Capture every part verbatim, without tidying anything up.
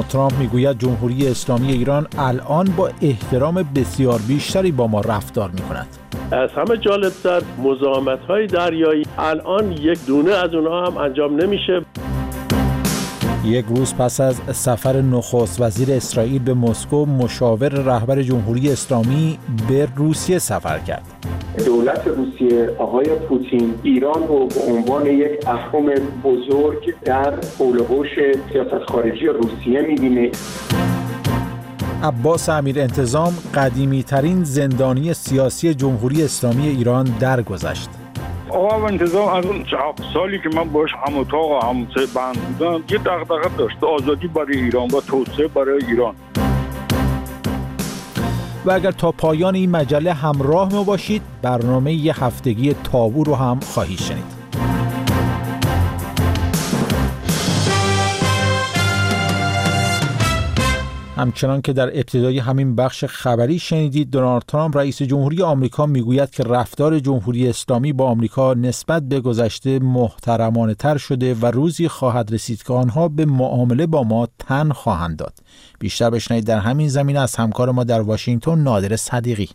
دونالد ترامپ میگوید جمهوری اسلامی ایران الان با احترام بسیار بیشتری با ما رفتار میکند. از همه جالبتر مزاحمت‌های دریایی الان یک دونه از اونها هم انجام نمیشه. یک روز پس از سفر نخست وزیر اسرائیل به مسکو، مشاور رهبر جمهوری اسلامی به روسیه سفر کرد. دولت روسیه آقای پوتین ایران رو به عنوان یک اهرم بزرگ در حول و حوش سیاست خارجی روسیه می‌بینه. عباس امیرانتظام قدیمی ترین زندانی سیاسی جمهوری اسلامی ایران درگذشت. آقا انتظام از اون سالی که من باش هم اتاق و هم بند بودم یه دغدغه داشت، آزادی برای ایران و توسعه برای ایران. و اگر تا پایان این مجله همراه ما باشید، برنامه یه هفتگی تابو رو هم خواهید شنید. همچنان که در ابتدای همین بخش خبری شنیدید، دونالد ترامپ رئیس جمهوری آمریکا میگوید که رفتار جمهوری اسلامی با آمریکا نسبت به گذشته محترمانه تر شده و روزی خواهد رسید که آنها به معامله با ما تن خواهند داد. بیشتر بشنوید در همین زمینه از همکار ما در واشنگتن، نادر صدیقی.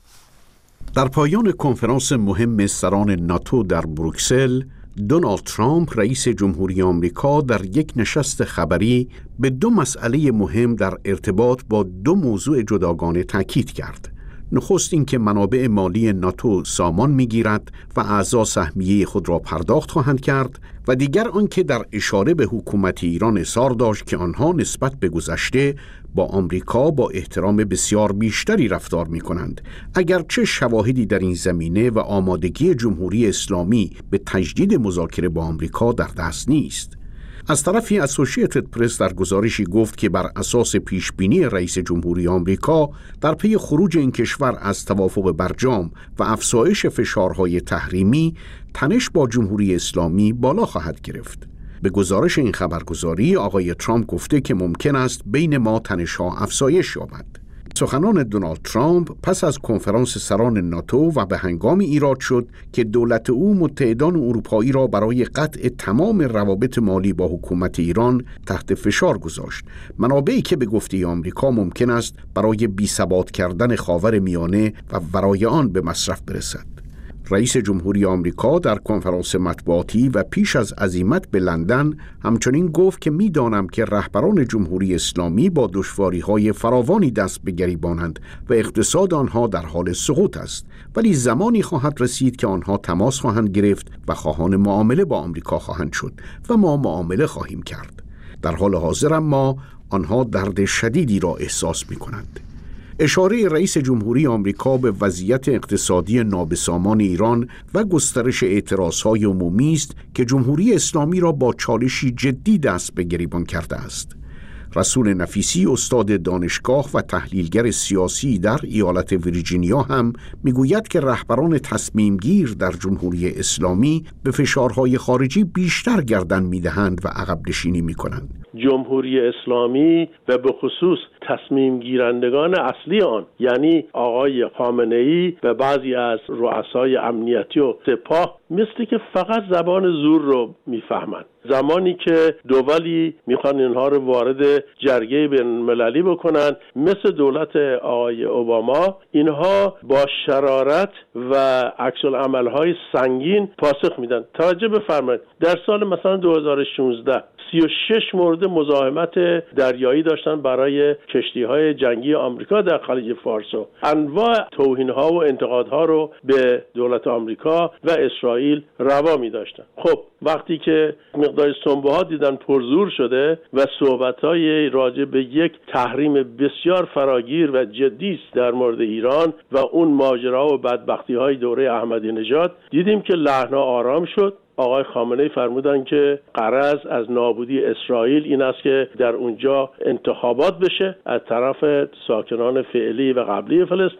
در پایان کنفرانس مهم سران ناتو در بروکسل، دونالد ترامپ رئیس جمهوری آمریکا در یک نشست خبری به دو مسئله مهم در ارتباط با دو موضوع جداگانه تاکید کرد. نخست این که منابع مالی ناتو سامان می‌گیرد و اعضا سهمیه خود را پرداخت خواهند کرد و دیگر آنکه در اشاره به حکومت ایران اصرار داشت که آنها نسبت به گذشته با آمریکا با احترام بسیار بیشتری رفتار می‌کنند، اگرچه شواهدی در این زمینه و آمادگی جمهوری اسلامی به تجدید مذاکره با آمریکا در دست نیست. از طرفی اسوشییتد پرس در گزارشی گفت که بر اساس پیشبینی رئیس جمهوری آمریکا در پی خروج این کشور از توافق برجام و افزایش فشارهای تحریمی، تنش با جمهوری اسلامی بالا خواهد گرفت. به گزارش این خبرگزاری آقای ترامپ گفته که ممکن است بین ما تنش‌ها افزایش یابد. سخنان دونالد ترامپ پس از کنفرانس سران ناتو و به هنگامی ایراد شد که دولت او متحدان اروپایی را برای قطع تمام روابط مالی با حکومت ایران تحت فشار گذاشت، منابعی که به گفته آمریکا ممکن است برای بی‌ثبات کردن خاورمیانه و برای آن به مصرف برسد. رئیس جمهوری آمریکا در کنفرانس مطبوعاتی و پیش از عزیمت به لندن همچنین گفت که می‌دانم که رهبران جمهوری اسلامی با دشواری‌های فراوانی دست به گریبانند و اقتصاد آنها در حال سقوط است، ولی زمانی خواهد رسید که آنها تماس خواهند گرفت و خواهان معامله با آمریکا خواهند شد و ما معامله خواهیم کرد. در حال حاضر اما آنها درد شدیدی را احساس می‌کنند. اشاره رئیس جمهوری آمریکا به وضعیت اقتصادی نابسامان ایران و گسترش اعتراضهای عمومی است که جمهوری اسلامی را با چالشی جدی دست به گریبان کرده است. رسول نفیسی، استاد دانشگاه و تحلیلگر سیاسی در ایالت ویرجینیا، هم میگوید که رهبران تصمیمگیر در جمهوری اسلامی به فشارهای خارجی بیشتر گردن میدهند و عقب نشینی میکنند. جمهوری اسلامی و به خصوص تصمیم گیرندگان اصلی آن، یعنی آقای خامنه‌ای و بعضی از رؤسای امنیتی و سپاه، مثل که فقط زبان زور رو میفهمند. زمانی که دولی میخوان اینها رو وارد جرگه بین المللی بکنن، مثل دولت آقای اوباما، اینها با شرارت و عکس العمل‌های سنگین پاسخ میدن. توجه بفرمایید، در سال مثلا دو هزار و شانزده سی و شش مورد مزاحمت دریایی داشتن برای کشتی‌های جنگی آمریکا در خلیج فارس و انواع توهین‌ها و انتقادها رو به دولت آمریکا و اسرائیل روا می‌داشتن. خب وقتی که مقدار سنبه‌ها دیدن پرزور شده و صحبت‌های راجع به یک تحریم بسیار فراگیر و جدی است در مورد ایران و اون ماجرا و بدبختی‌های دوره احمدی نژاد، دیدیم که لحن‌ها آرام شد. آقای خامنه‌ای فرمودن که غرض از نابودی اسرائیل این است که در اونجا انتخابات بشه از طرف ساکنان فعلی و قبلی فلسطین.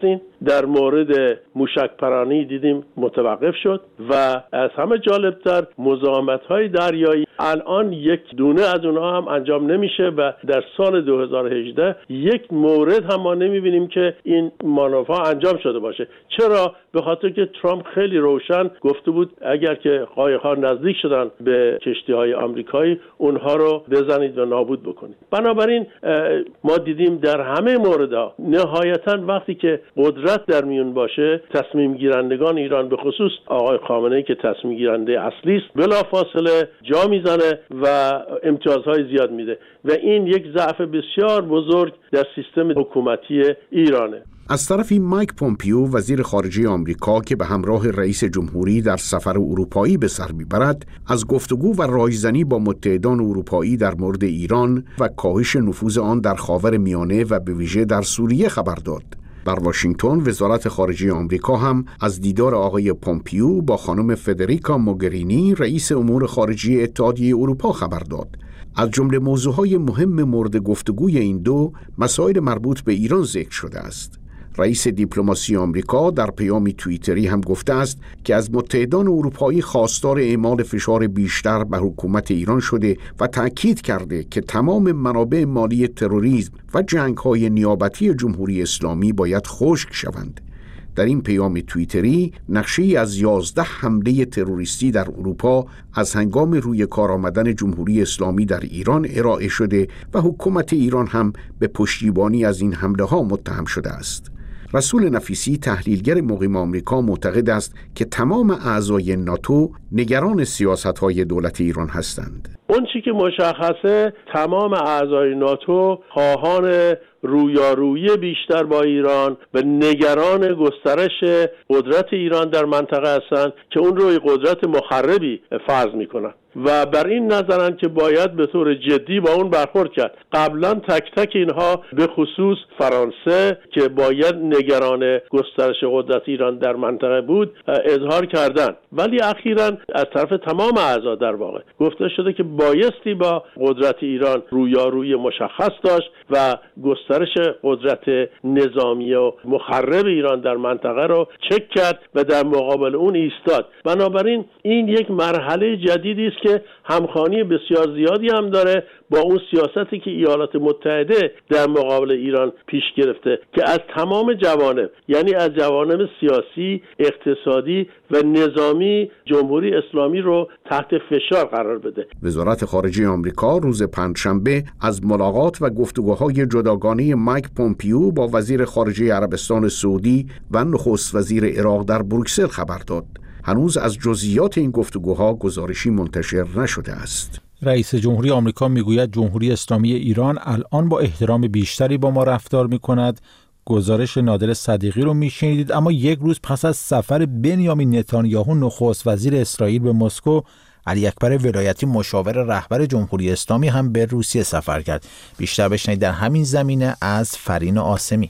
در مورد موشک پرانی دیدیم متوقف شد و از همه جالبتر مزاحمت‌های دریایی الان یک دونه از اونها هم انجام نمیشه و در سال دو هزار و هجده یک مورد هم ما نمیبینیم که این مانورها انجام شده باشه. چرا؟ به خاطر که ترامپ خیلی روشن گفته بود اگر که قایق‌ها نزدیک شدن به کشتی‌های آمریکایی اونها رو بزنید و نابود بکنید. بنابراین ما دیدیم در همه موردها نهایتاً وقتی که قدرت در میون باشه تصمیم گیرندگان ایران به خصوص آقای خامنه‌ای که تصمیم گیرنده اصلی است بلافاصله جا میزنه و امتیازهای زیاد میده و این یک ضعف بسیار بزرگ در سیستم حکومتی ایرانه. از طرفی مایک پومپیو وزیر خارجه آمریکا که به همراه رئیس جمهوری در سفر اروپایی به سر میبرد از گفتگو و رایزنی با متحدان اروپایی در مورد ایران و کاهش نفوذ آن در خاورمیانه و به ویژه در سوریه خبر داد. در واشنگتن وزارت خارجه آمریکا هم از دیدار آقای پومپیو با خانم فدریکا موگرینی رئیس امور خارجه اتحادیه اروپا خبر داد. از جمله موضوعهای مهم مورد گفتگوی این دو مسائل مربوط به ایران ذکر شده است. رئیس دیپلماسی آمریکا در پیامی توییتری هم گفته است که از متحدان اروپایی خواستار اعمال فشار بیشتر بر حکومت ایران شده و تأکید کرده که تمام منابع مالی تروریسم و جنگ‌های نیابتی جمهوری اسلامی باید خشک شوند. در این پیام توییتری نقشه‌ای از یازده حمله تروریستی در اروپا از هنگام روی کار آمدن جمهوری اسلامی در ایران ارائه شده و حکومت ایران هم به پشتیبانی از این حمله‌ها متهم شده است. رسول نفیسی تحلیلگر مقیم آمریکا معتقد است که تمام اعضای ناتو نگران سیاست‌های دولت ایران هستند. اون چی که مشخصه تمام اعضای ناتو خواهان رویارویی بیشتر با ایران و نگران گسترش قدرت ایران در منطقه هستند که اون روی قدرت مخربی فرض میکنن و بر این نظرن که باید به طور جدی با اون برخورد کرد. قبلا تک تک اینها به خصوص فرانسه که باید نگران گسترش قدرت ایران در منطقه بود اظهار کردن، ولی اخیراً از طرف تمام اعضا در واقع گفته شده که بایستی با قدرت ایران رویارویی مشخص داشت و گسترش قدرت نظامی و مخرب ایران در منطقه رو چک کرد و در مقابل اون ایستاد. بنابراین این یک مرحله جدیدی است که همخوانی بسیار زیادی هم داره با اون سیاستی که ایالات متحده در مقابل ایران پیش گرفته که از تمام جوانب، یعنی از جوانب سیاسی، اقتصادی و نظامی جمهوری اسلامی رو تحت فشار قرار بده. وزارت خارجه آمریکا روز پنجشنبه از ملاقات و گفتگوهای جداگانه مایک پومپیو با وزیر خارجه عربستان سعودی و نخست وزیر عراق در بروکسل خبر داد. هنوز از جزئیات این گفتگوها گزارشی منتشر نشده است. رئیس جمهوری آمریکا میگوید جمهوری اسلامی ایران الان با احترام بیشتری با ما رفتار میکند. گزارش نادر صدیقی رو میشنیدید. اما یک روز پس از سفر بنیامین نتانیاهو نخست وزیر اسرائیل به مسکو، علی اکبر ولایتی مشاور رهبر جمهوری اسلامی هم به روسیه سفر کرد. بیشتر بشنوید در همین زمینه از فرین آسمی.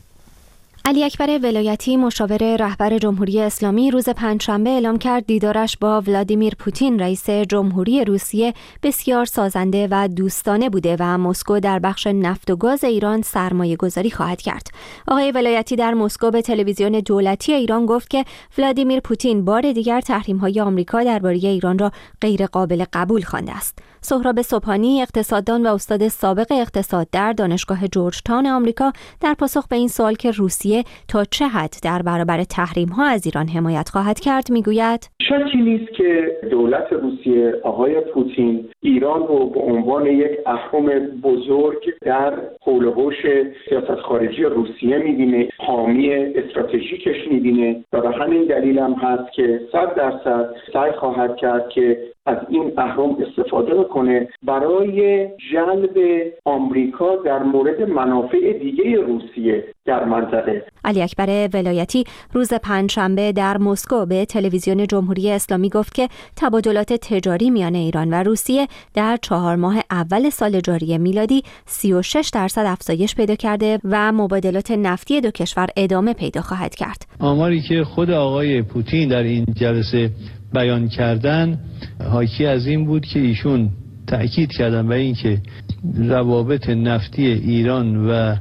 علی اکبر ولایتی مشاور رهبر جمهوری اسلامی روز پنجشنبه اعلام کرد دیدارش با ولادیمیر پوتین رئیس جمهوری روسیه بسیار سازنده و دوستانه بوده و مسکو در بخش نفت و گاز ایران سرمایه گذاری خواهد کرد. آقای ولایتی در مسکو به تلویزیون دولتی ایران گفت که ولادیمیر پوتین بار دیگر تحریم‌های آمریکا درباره ایران را غیر قابل قبول خوانده است. سهراب سبحانی اقتصاددان و استاد سابق اقتصاد در دانشگاه جورج تاون آمریکا در پاسخ به این سوال که روسیه تا چه حد در برابر تحریم‌ها از ایران حمایت خواهد کرد میگوید شکی نیست که دولت روسیه آقای پوتین ایران رو به عنوان یک اهرم بزرگ در حول و حوش سیاست خارجی روسیه می‌بینه، حامی استراتژیکش می‌بینه و به همین دلیل هم هست که صد درصد سعی خواهد کرد که از این اهرم استفاده کنه برای جلب آمریکا در مورد منافع دیگه روسیه در منطقه. علی اکبر ولایتی روز پنجشنبه در مسکو به تلویزیون جمهوری اسلامی گفت که تبادلات تجاری میان ایران و روسیه در چهار ماه اول سال جاری میلادی سی و شش درصد افزایش پیدا کرده و مبادلات نفتی دو کشور ادامه پیدا خواهد کرد. آماری که خود آقای پوتین در این جلسه بیان کردن حاکی از این بود که ایشون تأکید کردن و این که روابط نفتی ایران و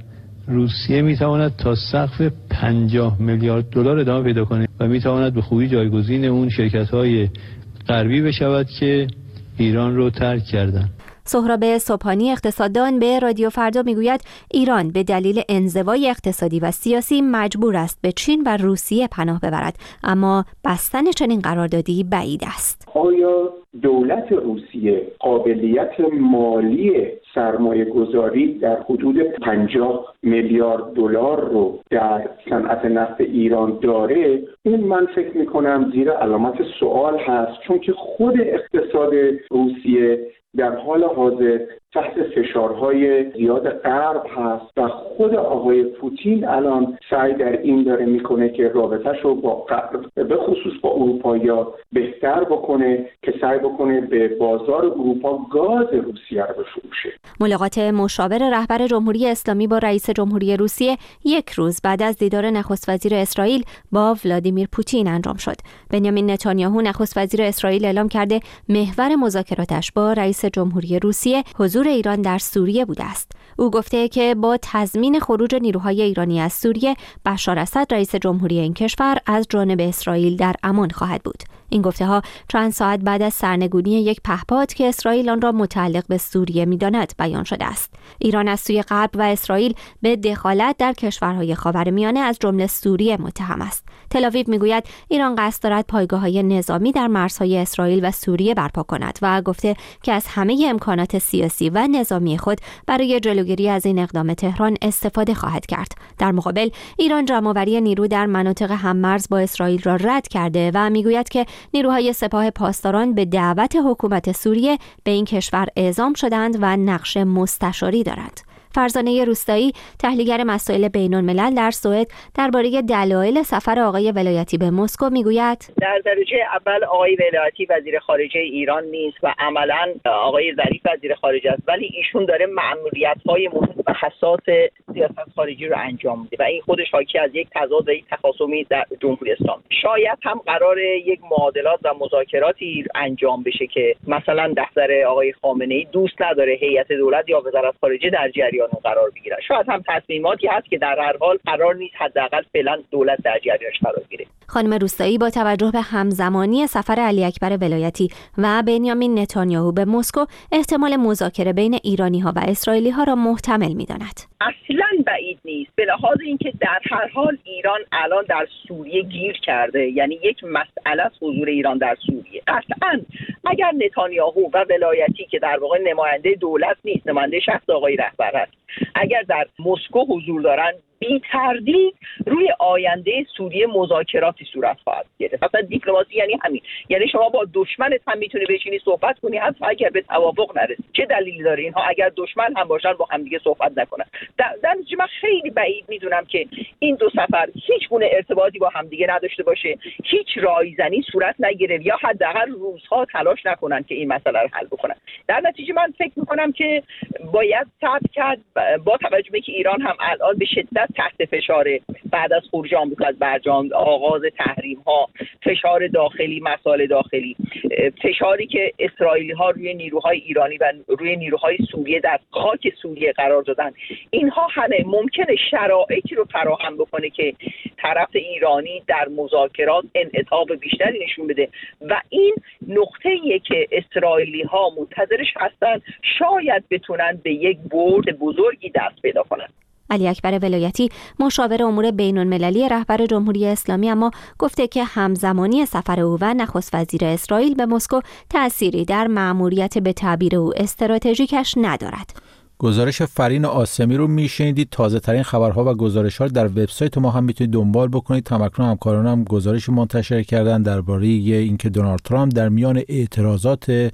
روسیه میتواند تا سقف پنجاه میلیارد دلار ادامه پیدا کنه و میتواند به خوبی جایگزین اون شرکت‌های غربی بشود که ایران رو ترک کردن. سهراب سبحانی اقتصاددان به رادیو فردا میگوید ایران به دلیل انزوای اقتصادی و سیاسی مجبور است به چین و روسیه پناه ببرد، اما بستن چنین قراردادی بعید است. آیا دولت روسیه قابلیت مالی سرمایه گذاری در حدود پنجاه میلیارد دلار رو در صنعت نفت ایران داره؟ این من فکر میکنم زیر علامت سوال هست، چون که خود اقتصاد روسیه در حال حاضر تحت فشارهای زیاد غرب هست و خود آقای پوتین الان سعی در این داره میکنه که رابطه‌ش رو با غرب به خصوص با اروپا بهتر بکنه که سعی بکنه به بازار اروپا گاز روسیه رو بفروشه. ملاقات مشاور رهبر جمهوری اسلامی با رئیس جمهوری روسیه یک روز بعد از دیدار نخست وزیر اسرائیل با ولادیمیر پوتین انجام شد. بنیامین نتانیاهو نخست وزیر اسرائیل اعلام کرده محور مذاکراتش با رئیس جمهوری روسیه حضور ایران در سوریه بوده است. او گفته که با تضمین خروج نیروهای ایرانی از سوریه، بشار اسد رئیس جمهوری این کشور از جانب اسرائیل در امان خواهد بود. این گفته‌ها چند ساعت بعد از سرنگونی یک پهپاد که اسرائیل آن را متعلق به سوریه می‌داند بیان شده است. ایران از سوی غرب و اسرائیل به دخالت در کشورهای خاورمیانه از جمله سوریه متهم است. تل‌آویو میگوید ایران قصد دارد پایگاه‌های نظامی در مرزهای اسرائیل و سوریه برپا کند و گفته که از همه امکانات سیاسی و نظامی خود برای جلوگیری از این اقدام تهران استفاده خواهد کرد. در مقابل ایران جمع‌آوری نیرو در مناطق هم‌مرز با اسرائیل را رد کرده و میگوید که نیروهای سپاه پاسداران به دعوت حکومت سوریه به این کشور اعزام شدند و نقش مستشاری دارند. فرزانه روستایی، تحلیلگر مسائل بین‌الملل در سوئد، درباره دلایل سفر آقای ولایتی به مسکو میگوید: در درجه اول آقای ولایتی وزیر خارجه ایران نیست و عملاً آقای ظریف وزیر خارجه است، ولی ایشون داره مأموریت‌های مهم و حساس سیاست خارجی رو انجام میده و این خودش حاکی از یک تضاد و یک تخاصمی در جمهوری اسلامی. شاید هم قرار یک معادلات و مذاکراتی انجام بشه که مثلا دفتر آقای خامنه‌ای دوست نداره هیئت دولت یا وزارت خارجه در جریان قرار بگیره. شاید هم تصمیماتی هست که در هر حال قرار نیست حداقل فعلا دولت در جریانش قرار بگیره. خانم روستایی با توجه به همزمانی سفر علی اکبر ولایتی و بنیامین نتانیاهو به مسکو، احتمال مذاکره بین ایرانی‌ها و اسرائیلی‌ها را محتمل می‌داند. اصلاً بعید نیست، به لحاظ اینکه در هر حال ایران الان در سوریه گیر کرده، یعنی یک مسئله از حضور ایران در سوریه. قطعاً اگر نتانیاهو و ولایتی که در واقع نماینده دولت نیست، نماینده شخص آقای رهبر است، اگر در مسکو حضور دارند، بی تردید روی آینده سوریه مذاکراتی صورت خواهد گرفت. اصلا دیپلماسی یعنی همین، یعنی شما با دشمنت هم میتونی بشینی صحبت کنی حتی اگر به توافق نرسی. چه دلیلی داره اینها اگر دشمن هم باشن با هم دیگه صحبت نکنن؟ در نتیجه من خیلی بعید میدونم که این دو سفر هیچ گونه ارتباطی با هم دیگه نداشته باشه، هیچ رایزنی صورت نگیره یا حداقل روزها تلاش نکنن که این مسئله رو حل بکنن. در نتیجه من فکر میکنم که باید صبر کرد، با توجه به که ایران هم الان به شدت تحت فشار بعد از خروج آمریکا از برجام، آغاز تحریم ها، فشار داخلی، مسائل داخلی، فشاری که اسرائیلی ها روی نیروهای ایرانی و روی نیروهای سوریه در خاک سوریه قرار دادن، اینها همه ممکنه شرایطی رو فراهم بکنه که طرف ایرانی در مذاکرات انعطاف بیشتری نشون بده و این نقطه‌ایه که اسرائیلی ها منتظرش هستن، شاید بتونن به یک برد بزرگی دست پیدا کنن. علی اکبر ولایتی، مشاور امور بین‌المللی رهبر جمهوری اسلامی، اما گفته که همزمانی سفر او و نخست وزیر اسرائیل به مسکو تأثیری در مأموریت به تعبیر او استراتژیکش ندارد. گزارش فرین آسمی رو میشنیدید. تازه ترین خبرها و گزارش‌ها در وبسایت ما هم میتونید دنبال بکنید. تمکنون همکاران هم گزارش منتشر کردن درباره اینکه دونالد ترامپ در میان اعتراضات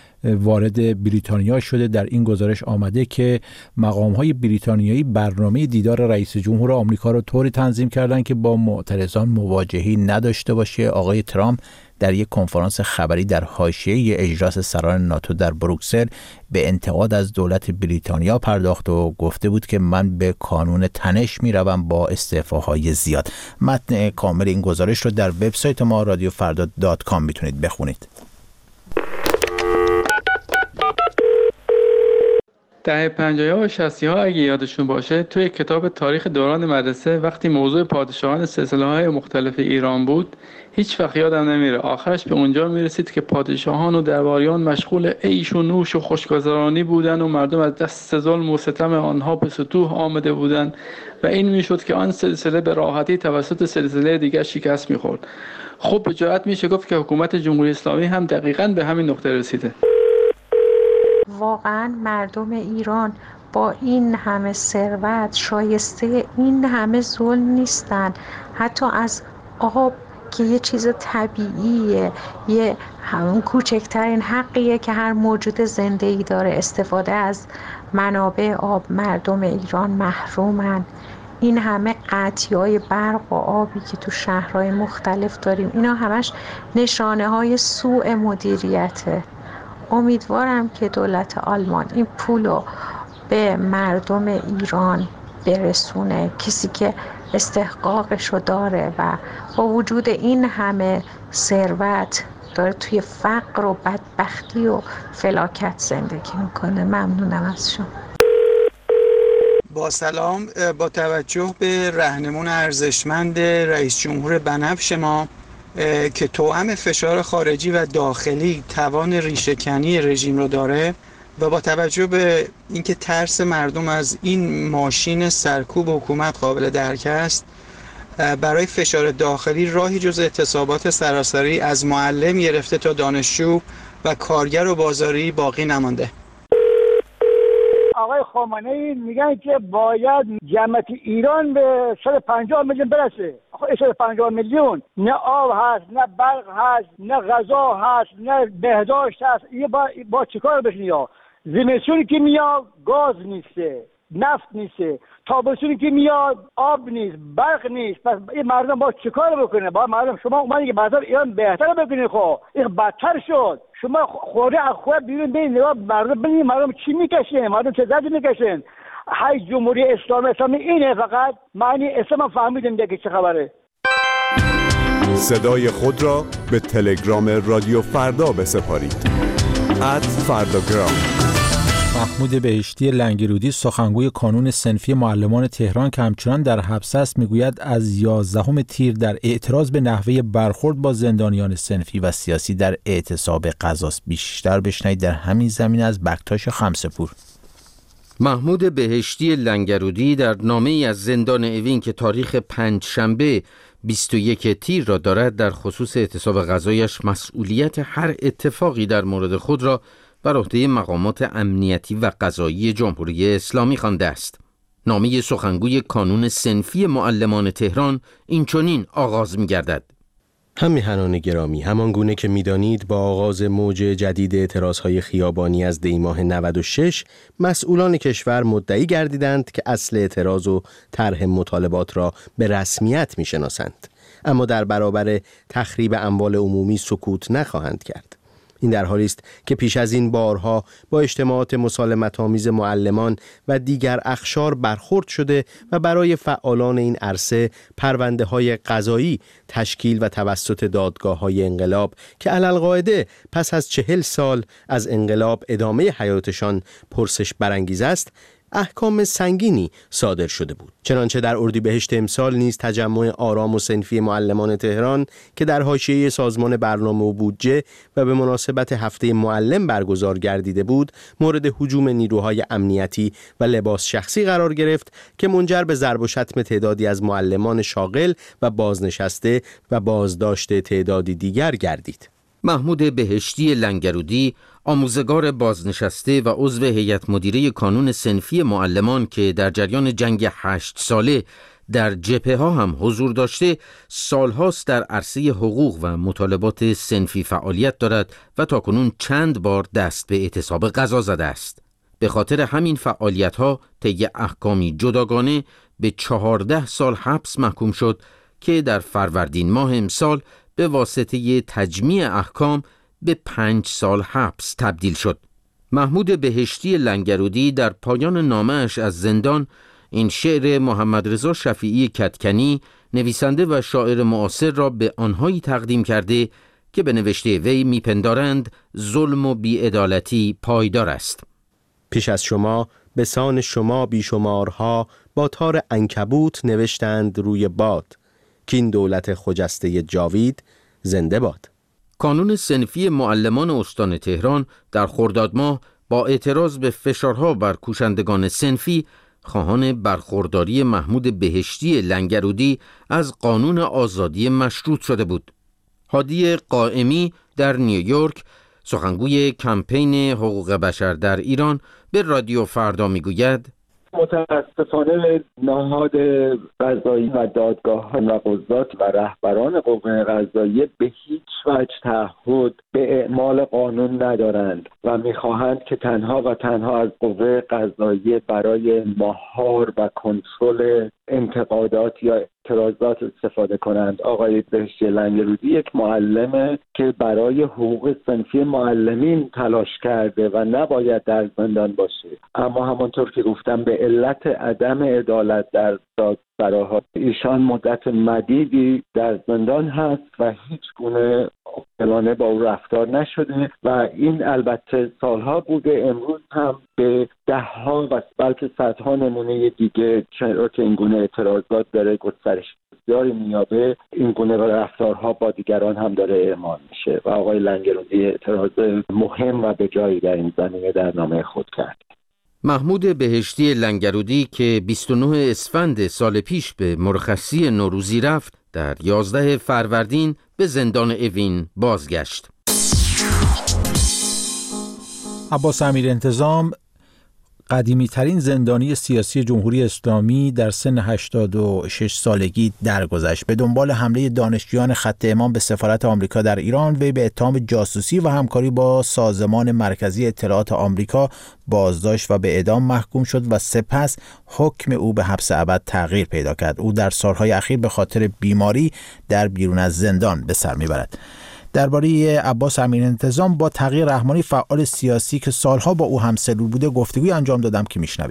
وارد بریتانیا شده. در این گزارش آمده که مقام‌های بریتانیایی برنامه دیدار رئیس جمهور آمریکا را طوری تنظیم کردند که با معترضان مواجهی نداشته باشه. آقای ترامپ در یک کنفرانس خبری در حاشیه اجلاس سران ناتو در بروکسل به انتقاد از دولت بریتانیا پرداخت و گفته بود که من به کانون تنش میروم با استعفاهای زیاد. متن کامل این گزارش رو در وبسایت ما رادیو فردا دات کام میتونید بخونید. دهه پنجاه و شصت ها اگه یادشون باشه توی کتاب تاریخ دوران مدرسه وقتی موضوع پادشاهان سلسله‌های مختلف ایران بود هیچ وقت یادم نمیره آخرش به اونجا میرسید که پادشاهان و درباریان مشغول عیش و نوش و خوشگذرانی بودن و مردم از دست ظلم و ستم آنها به سطوح آمده بودند و این میشد که آن سلسله به راحتی توسط سلسله دیگر شکست میخورد. خب به جرات میشه گفت که حکومت جمهوری اسلامی هم دقیقاً به همین نقطه رسیده. واقعا مردم ایران با این همه ثروت شایسته این همه ظلم نیستن. حتی از آب که یه چیز طبیعیه، یه همون کوچکترین حقیه که هر موجود زنده‌ای داره، استفاده از منابع آب مردم ایران محرومن. این همه قطعی‌های برق و آبی که تو شهرهای مختلف داریم اینا همش نشانه های سوء مدیریته. امیدوارم که دولت آلمان این پولو به مردم ایران برسونه، کسی که استحقاقشو داره و با وجود این همه ثروت داره توی فقر و بدبختی و فلاکت زندگی میکنه. ممنونم از شما. با سلام، با توجه به راهنمون ارزشمند رئیس جمهور بنفش ما که توأم فشار خارجی و داخلی توان ریشه‌کنی رژیم رو داره و با توجه به اینکه ترس مردم از این ماشین سرکوب حکومت قابل درک است، برای فشار داخلی راهی جز اعتصابات سراسری از معلم گرفته تا دانشجو و کارگر و بازاری باقی نمانده. آقای خامنه‌ای میگن که باید جمعیت ایران به صد و پنجاه میلیون برسه. آخه صد و پنجاه میلیون نه آب هست، نه برق هست، نه غذا هست، نه بهداشت هست. این با, با چیکار بشین؟ یا زمستونی که میاد گاز نیسته، نفت نیسته، تابستونی که میاد آب نیست، برق نیست. پس این مردم با چیکار بکنه؟ با مردم شما اومدین که بعضا ایران بهتر بکنید، خب این بدتر شد. شما خورده از خود بیرون بین نگاه مردم ببینید مردم چی میکشن، مردم چه زدی میکشن. های جمهوری اسلامی اسلامی اینه، فقط معنی اسلام فهمیدیم دیگه چه خبره. صدای خود را به تلگرام رادیو فردا بسپارید. ات فرداگرام. محمود بهشتی لنگرودی سخنگوی کانون صنفی معلمان تهران که همچنان در حبس است میگوید از یازدهم تیر در اعتراض به نحوه برخورد با زندانیان صنفی و سیاسی در اعتصاب غزاست. بیشتر بشنوید در همین زمینه از بکتاش خمسه‌پور. محمود بهشتی لنگرودی در نامه‌ای از زندان اوین که تاریخ پنجشنبه بیست و یک تیر را دارد در خصوص اعتصاب غذایش مسئولیت هر اتفاقی در مورد خود را بر عهده مقامات امنیتی و قضایی جمهوری اسلامی خوانده است. نامه سخنگوی کانون صنفی معلمان تهران اینچنین آغاز می‌گردد: همیهنان گرامی، همان گونه که می‌دانید با آغاز موج جدید اعتراضهای خیابانی از دی ماه نود و شش مسئولان کشور مدعی گردیدند که اصل اعتراض و طرح مطالبات را به رسمیت می‌شناسند، اما در برابر تخریب اموال عمومی سکوت نخواهند کرد. این در حالی است که پیش از این بارها با اجتماعات مسالمت‌آمیز معلمان و دیگر اقشار برخورد شده و برای فعالان این عرصه پرونده‌های قضایی تشکیل و توسط دادگاه‌های انقلاب که علالقاعده پس از چهل سال از انقلاب ادامه حیاتشان پرسش برانگیز است، احکام سنگینی صادر شده بود. چنانچه در اردیبهشت امسال نیز تجمع آرام و صنفی معلمان تهران که در حاشیه سازمان برنامه و بودجه و به مناسبت هفته معلم برگزار گردیده بود، مورد هجوم نیروهای امنیتی و لباس شخصی قرار گرفت که منجر به ضرب و شتم تعدادی از معلمان شاغل و بازنشسته و بازداشت تعدادی دیگر گردید. محمود بهشتی لنگرودی، آموزگار بازنشسته و عضو هیئت مدیره کانون صنفی معلمان که در جریان جنگ هشت ساله در جبهه ها هم حضور داشته، سالهاست در عرصه حقوق و مطالبات صنفی فعالیت دارد و تاکنون چند بار دست به اعتصاب غذا زده است. به خاطر همین فعالیت ها طی احکامی جداگانه به چهارده سال حبس محکوم شد که در فروردین ماه امسال به واسطه تجمیع احکام به پنج سال حبس تبدیل شد. محمود بهشتی لنگرودی در پایان نامه‌اش از زندان این شعر محمد رضا شفیعی کدکنی، نویسنده و شاعر معاصر را به آنهایی تقدیم کرده که به نوشته وی میپندارند ظلم و بی‌عدالتی پایدار است. پیش از شما به سان شما بیشمارها با تار عنکبوت نوشتند روی باد، که این دولت خجسته جاوید زنده باد. کانون صنفی معلمان استان تهران در خرداد ماه با اعتراض به فشارها بر کوشندگان صنفی خواهان برخورداری محمود بهشتی لنگرودی از قانون آزادی مشروط شده بود. هادی قائمی در نیویورک، سخنگوی کمپین حقوق بشر در ایران، به رادیو فردا میگوید متاسفانه نهاد قضایی و دادگاه و قضات و رهبران قوه قضاییه به هیچ وجه تعهد به اعمال قانون ندارند و میخواهند که تنها و تنها از قوه قضاییه برای مهار و کنترل انتقادات یا اعتراضات استفاده کنند. آقای بهشتی لنگرودی یک معلمه که برای حقوق صنفی معلمین تلاش کرده و نباید در زندان باشه، اما همانطور که گفتم به علت عدم عدالت در دادسراها ایشان مدت مدیدی در زندان هست و هیچ گونه عاقلانه با او رفتار نشده و این البته سالها بوده. امروز هم به ده ها و بلکه صدها نمونه دیگه چرا که این گونه اعتراضات داره گسترش بسیاری میابه، این گونه رفتارها با دیگران هم داره اعمال میشه و آقای لنگرودی اعتراض مهم و به جایی در این زمینه در نامه خود کرد. محمود بهشتی لنگرودی که بیست و نه اسفند سال پیش به مرخصی نوروزی رفت، در یازده فروردین به زندان اوین بازگشت. عباس امیرانتظام قدیمی ترین زندانی سیاسی جمهوری اسلامی در سن هشتاد و شش سالگی درگذشت. به دنبال حمله دانشجویان خط امام به سفارت آمریکا در ایران، وی به اتهام جاسوسی و همکاری با سازمان مرکزی اطلاعات آمریکا بازداشت و به اعدام محکوم شد و سپس حکم او به حبس ابد تغییر پیدا کرد. او در سالهای اخیر به خاطر بیماری در بیرون از زندان به سر میبرد. درباره عباس امیرانتظام با تغییر رحمانی، فعال سیاسی که سالها با او همسلول بوده، گفتگوی انجام دادم که میشنوید.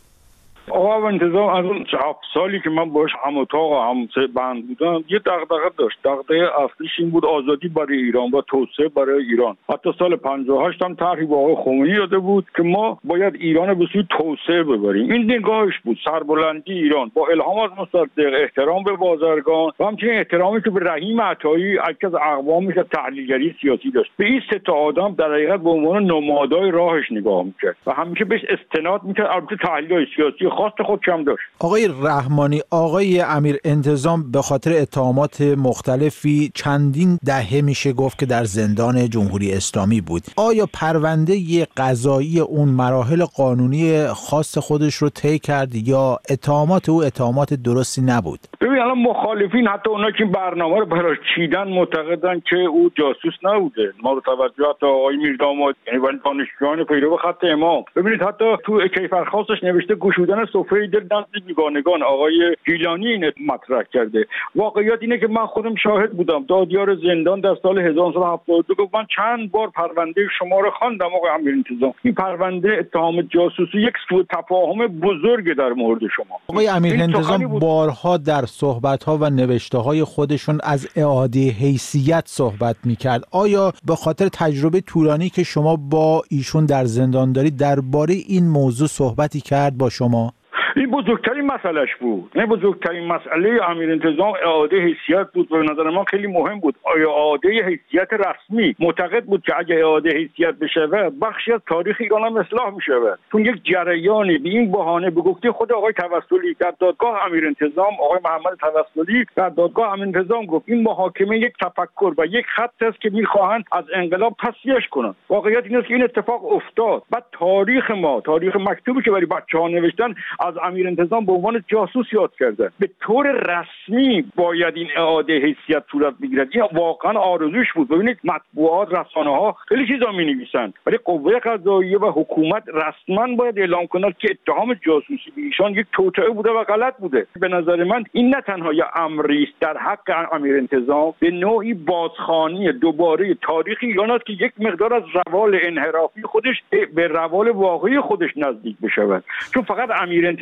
آقا انتظام از اون هفت سالی که من باش هم اتاق و هم بند بودم یه دغدغه داشت. دغدغه اصلیش این بود آزادی برای ایران و توسعه برای ایران. حتی سال پنجاه و هشت هم طرحی با آقای خمینی داده بود که ما باید ایران به سوی توسعه ببریم. این نگاهش بود، سربلندی ایران با الهام از مصدق، احترام به بازرگان و همچنین احترامی که به رحیم عطایی یکی از اقوامش تحلیلگری سیاسی داشت. به این سه تا آدم در حقیقت به عنوان نمادهای راهش نگاه میکرد و همیشه بهش استناد میکرد. البته تحلیل‌های سیاسی خاص خود کم داشت. آقای رحمانی، آقای امیرانتظام به خاطر اتهامات مختلفی چندین دهه میشه گفت که در زندان جمهوری اسلامی بود. آیا پرونده قضایی اون مراحل قانونی خاص خودش رو طی کرد یا اتهامات او اتهامات درستی نبود؟ ببین الان مخالفین، حتی اونا که برنامه رو براش چیدن، معتقدن که او جاسوس نبوده. ما رو توجهات آقای میرداماد، یعنی دانشجویان پیرو خط امام، ببینید حتی تو کیفرخواستش نوشته گشودن سفره دل نزد بیگانگان. آقای گیلانی این مطرح کرده. واقعیت اینه که من خودم شاهد بودم. دادیار زندان در سال هزار و نهصد و هفتاد و دو گفت من چند بار پرونده شما رو خواندم آقای امیرانتظام. این پرونده اتهام جاسوسی یک سوء تفاهم بزرگ در مورد شما. آقای امیرانتظام بارها در صحبت‌ها و نوشته‌های خودشون از اعاده حیثیت صحبت می‌کرد. آیا به خاطر تجربه طولانی که شما با ایشون در زندان دارید درباره این موضوع صحبتی کرد با شما؟ این بزرگترین مسئلهش بود. این بزرگترین مسئله امیرانتظام اعاده حیثیت بود و به نظر من خیلی مهم بود. آیا اعاده حیثیت رسمی؟ معتقد بود که اگه اعاده حیثیت بشه بخشی از تاریخ ایران هم اصلاح میشه. چون یک جریانی به این بهانه به گفته خود آقای توسلی در دادگاه امیرانتظام، آقای محمد توسلی در دادگاه امیرانتظام گفت این محاکمه یک تفکر و یک خط است که میخواهند از انقلاب تصفیهش کنند. واقعیت این است که این اتفاق افتاد. بعد تاریخ ما، تاریخ مکتوبی که برای بچه‌ها نوشتن، از امیرانتظام به عنوان جاسوس یاد کرده. به طور رسمی باید این اعاده حیثیت صورت بگیرد. این واقعا آرزوش بود. ببینید مطبوعات، رسانه‌ها خیلی چیزا می‌نویسن، ولی قوه قضاییه و حکومت رسما باید اعلام کند که اتهام جاسوسی به ایشان یک توطئه بوده و غلط بوده. به نظر من این نه تنها یک امری است در حق امیرانتظام، به نوعی بازخوانی دوباره تاریخ ایران است که یک مقدار از روال انحرافی خودش به روال واقعی خودش نزدیک بشود. چون فقط امیرانتظام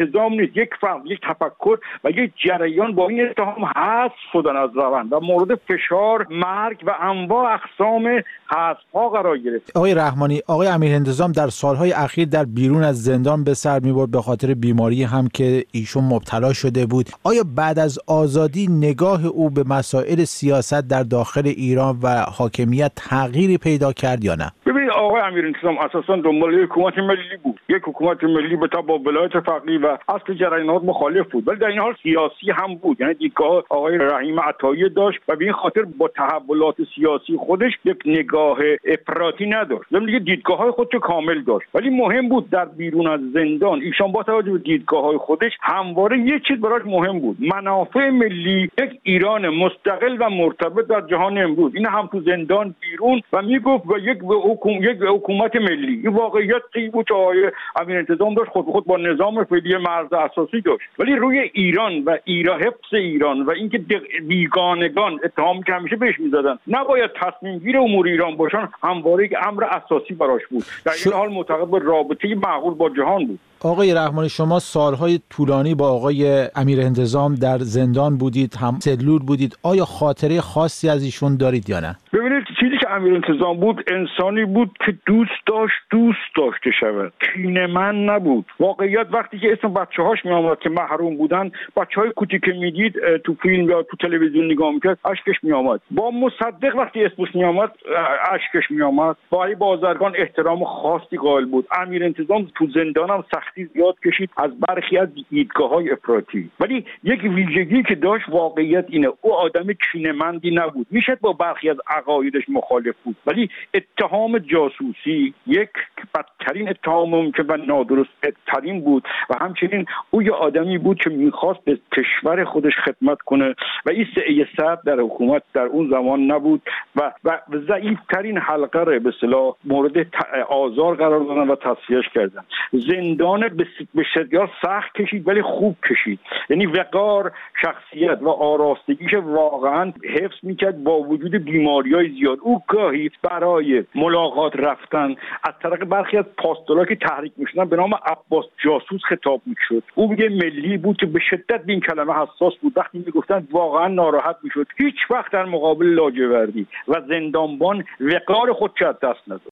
نظام نیست، یک فرد، یک تفکر و یک جریان با این اتهام حذف شدن از روند و مورد فشار، مرگ و انواع اقسام حذف‌ها قرار گرفت. آقای رحمانی، آقای امیرانتظام در سالهای اخیر در بیرون از زندان به سر می‌برد به خاطر بیماری هم که ایشون مبتلا شده بود. آیا بعد از آزادی نگاه او به مسائل سیاست در داخل ایران و حاکمیت تغییری پیدا کرد یا نه؟ ببینید آقای امیرانتظام اساساً دنبال یک حکومت ملی بود، یک حکومت ملی به تبع ولایت فقیه و اصل جریانات مخالف بود، ولی در این حال سیاسی هم بود. یعنی دیدگاه آقای رحیم عطایی داشت و به این خاطر با تحولات سیاسی خودش یک نگاه افراطی نداشت، ضمن دیگه دیدگاه‌های خودش کامل داشت. ولی مهم بود در بیرون از زندان ایشان با توجه به دیدگاه‌های خودش همواره یک چیز براش مهم بود، منافع ملی، یک ایران مستقل و مرتبط در جهان امروز. این هم تو زندان بیرون و میگفت و یک حکومت یک حکومت ملی. این واقعیتی بود که آقای امیرانتظام داشت، خود به خود با نظام فعلی مرز اساسی داشت، ولی روی ایران و ایران، حفظ ایران و اینکه بیگانگان اتهام که همیشه بهش می‌زدن نباید تصمیم گیر امور ایران باشن، همواره یک امر اساسی براش بود. در این حال معتقد به رابطه معقول با جهان بود. آقای رحمانی، شما سالهای طولانی با آقای امیرانتظام در زندان بودید، هم سلول بودید. آیا خاطره خاصی از ایشون دارید یا نه؟ ببینید چیزی که امیرانتظام بود انسانی بود که دوست داشت دوست داشته شود، کینه‌مند نبود. واقعیت وقتی که اسم بچه‌هاش میآمد که محروم بودن، بچه‌های کوچیک که میدید تو فیلم یا تو تلویزیون نگاه میکرد، اشکش میآمد. با مصدق وقتی اسمش میآمد اشکش میآمد. برای بازرگان احترام خاصی قائل بود. امیرانتظام تو زندان هم سختی زیاد کشید از برخی از دیدگاه‌های افراطی، ولی یک ویژگی که داشت واقعیت اینه، او آدم کینه‌مندی نبود. میشد با برخی از عقایدش مخالف بود، ولی اتهام جاسوسی یک بدترین اتهام که و نادرست ترین بود و همچنین او یه آدمی بود که میخواست به کشور خودش خدمت کنه و این سعی صد در حکومت در اون زمان نبود و و ضعیف‌ترین حلقه رو به اصطلاح مورد آزار قرار دادن و تصفیهش کردن. زندان به شدت سخت کشید ولی خوب کشید، یعنی وقار، شخصیت و آراستگیش واقعا حفظ میکرد با وجود بیماری‌های زیاد. او گاهی برای ملاقات رفتن از طریق برخی از پاستورها که تحریک میشدن به نام عباس جاسوس خطاب میشد. او یه ملی بود که به شدت به این کلمه حساس بود. وقتی میگفتن واقعا ناراحت میشد. هیچ وقت در مقابل لاجوردی و زندانبان وقار خود از دست نداد.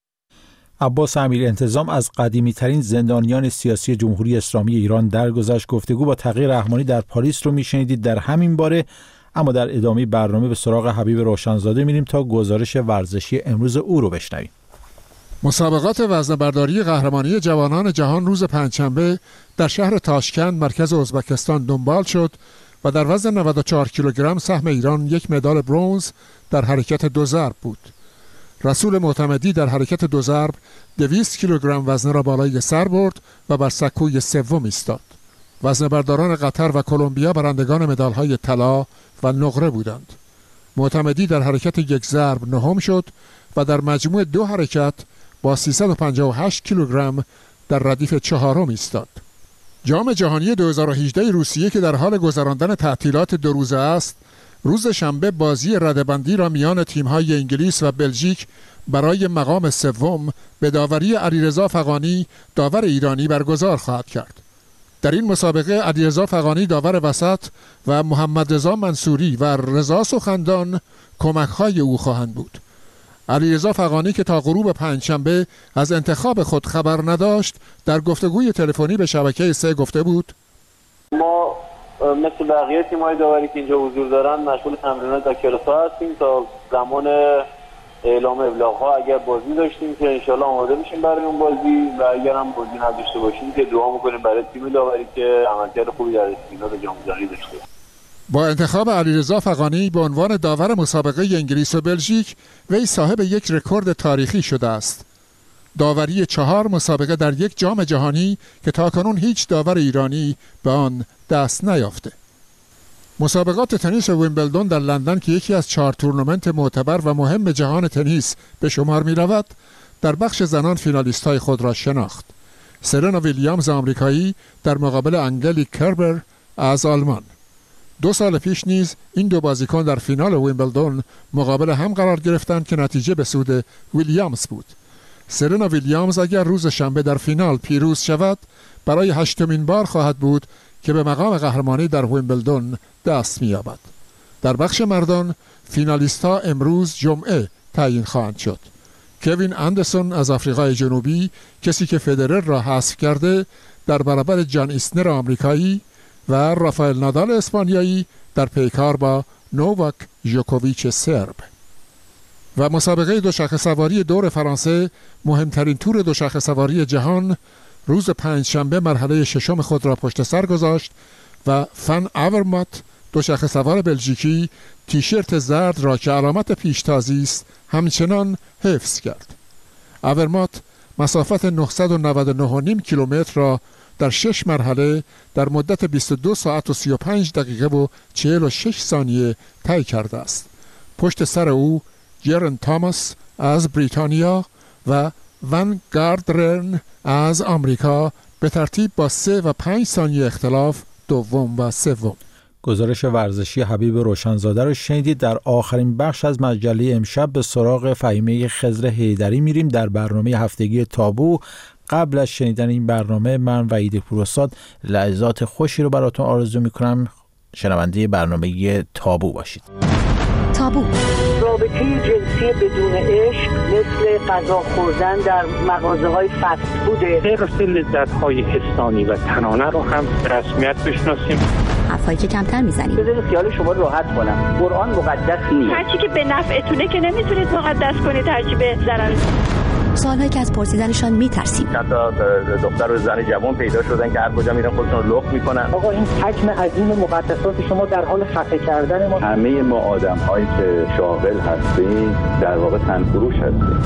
عباس امیرانتظام از قدیمی‌ترین زندانیان سیاسی جمهوری اسلامی ایران درگذشت. گفتگو با تقی رحمانی در پاریس رو میشنیدید در همین باره. اما در ادامه برنامه به سراغ حبیب روشنزاده میریم تا گزارش ورزشی امروز او رو بشنویم. مسابقات وزنه‌برداری قهرمانی جوانان جهان روز پنجشنبه در شهر تاشکند مرکز ازبکستان دنبال شد و در وزن نود و چهار کیلوگرم سهم ایران یک مدال برنز در حرکت دو ضرب بود. رسول معتمدی در حرکت دو ضرب دویست کیلوگرم وزنه را بالای سر برد و بر سکوی سوم ایستاد. وزنه‌برداران قطر و کلمبیا برندگان مدال‌های طلا و نقره بودند. معتمدی در حرکت یک ضرب نهم شد و در مجموع دو حرکت با سیصد و پنجاه و هشت کیلوگرم در ردیف چهارم ایستاد. جام جهانی دو هزار و هجده روسیه که در حال گذراندن تعطیلات دو روزه است، روز شنبه بازی رده‌بندی را میان تیم‌های انگلیس و بلژیک برای مقام سوم به داوری علیرضا فغانی داور ایرانی برگزار خواهد کرد. در این مسابقه علیرضا فغانی داور وسط و محمد رضا منصوری و رضا سخندان کمک‌های او خواهند بود. علیرضا فغانی که تا غروب پنجشنبه از انتخاب خود خبر نداشت، در گفتگوی تلفنی به شبکه سه گفته بود: ما مثل بقیه تیم‌های داوری که اینجا حضور دارن مشغول تمرینات در کلاس‌ها هستیم تا زمان اعلام ابلاغ‌ها. اگر بازی داشتیم که انشالله آماده میشیم برای اون بازی و اگر هم بازی نداشته باشیم که دعا می‌کنیم برای تیم داوری که عملکرد خوبی در استعداد جام جهانی داشته. با انتخاب علیرضا فغانی به عنوان داور مسابقه انگلیس و بلژیک، وی صاحب یک رکورد تاریخی شده است. داوری چهار مسابقه در یک جام جهانی که تاکنون هیچ داور ایرانی به آن دست نیافته. مسابقات تنیس ویمبلدون در لندن که یکی از چهار تورنمنت معتبر و مهم جهان تنیس به شمار می رود، در بخش زنان فینالیست های خود را شناخت. سرنا ویلیامز آمریکایی در مقابل انگلیک کربر از آلمان. دو سال پیش نیز این دو بازیکن در فینال ویمبلدون مقابل هم قرار گرفتند که نتیجه به سود ویلیامز بود. سرنا ویلیامز اگر روز شنبه در فینال پیروز شود برای هشتمین بار خواهد بود که به مقام قهرمانی در ویمبلدون دست می‌یابد. در بخش مردان فینالیست‌ها امروز جمعه تعیین خواهند شد. کوین اندرسون از آفریقای جنوبی، کسی که فدرر را حذف کرده، در برابر جان ایسنر آمریکایی و رافائل نادال اسپانیایی در پیکار با نوواک ژوکوویچ سرب. و مسابقه دوچرخه سواری دور فرانسه، مهمترین تور دوچرخه سواری جهان، روز پنجشنبه مرحله ششم خود را پشت سر گذاشت و فن اورمات دوچرخه سوار بلژیکی تیشرت زرد را که علامت پیشتازی است همچنان حفظ کرد. اورمات مسافت نهصد و نود و نه و نیم کیلومتر را در شش مرحله در مدت بیست و دو ساعت و سی و پنج دقیقه و چهل و شش ثانیه طی کرده است. پشت سر او جرن تاماس از بریتانیا و ون گاردرن از آمریکا به ترتیب با سه و پنج ثانیه اختلاف دوم و سوم. گزارش ورزشی حبیب روشنزاده رو شنیدید. در آخرین بخش از مجله امشب به سراغ فهیمه خضر حیدری میریم در برنامه هفتگی تابو. قبل از شنیدن این برنامه من وحید پوراستاد لحظات خوشی رو براتون آرزو میکنم. شنونده برنامه تابو باشید. تابو. رابطه جنسی بدون عشق مثل غذا خوردن در مغازه‌های فست فوده. حفظ لذت‌های حسانی و تنانه رو هم به رسمیت بشناسیم. حرفایی که کمتر میزنیم. بذارید خیال شما رو راحت کنم. قرآن مقدس نیست. هرچی که به نفعتونه که نمیتونید مقدس کنید، هرچی به ضرر. سوالهایی که از پرسیدنشان میترسیم. چند تا دختر و زن جوان پیدا شدن که هر کجا میرن خودشون رو لخت میکنن. آقا این حجم عظیم مقدسات شما در حال خفه کردن ما. همه ما آدم‌هایی که شاغل هستیم در واقع تنفروش هستیم.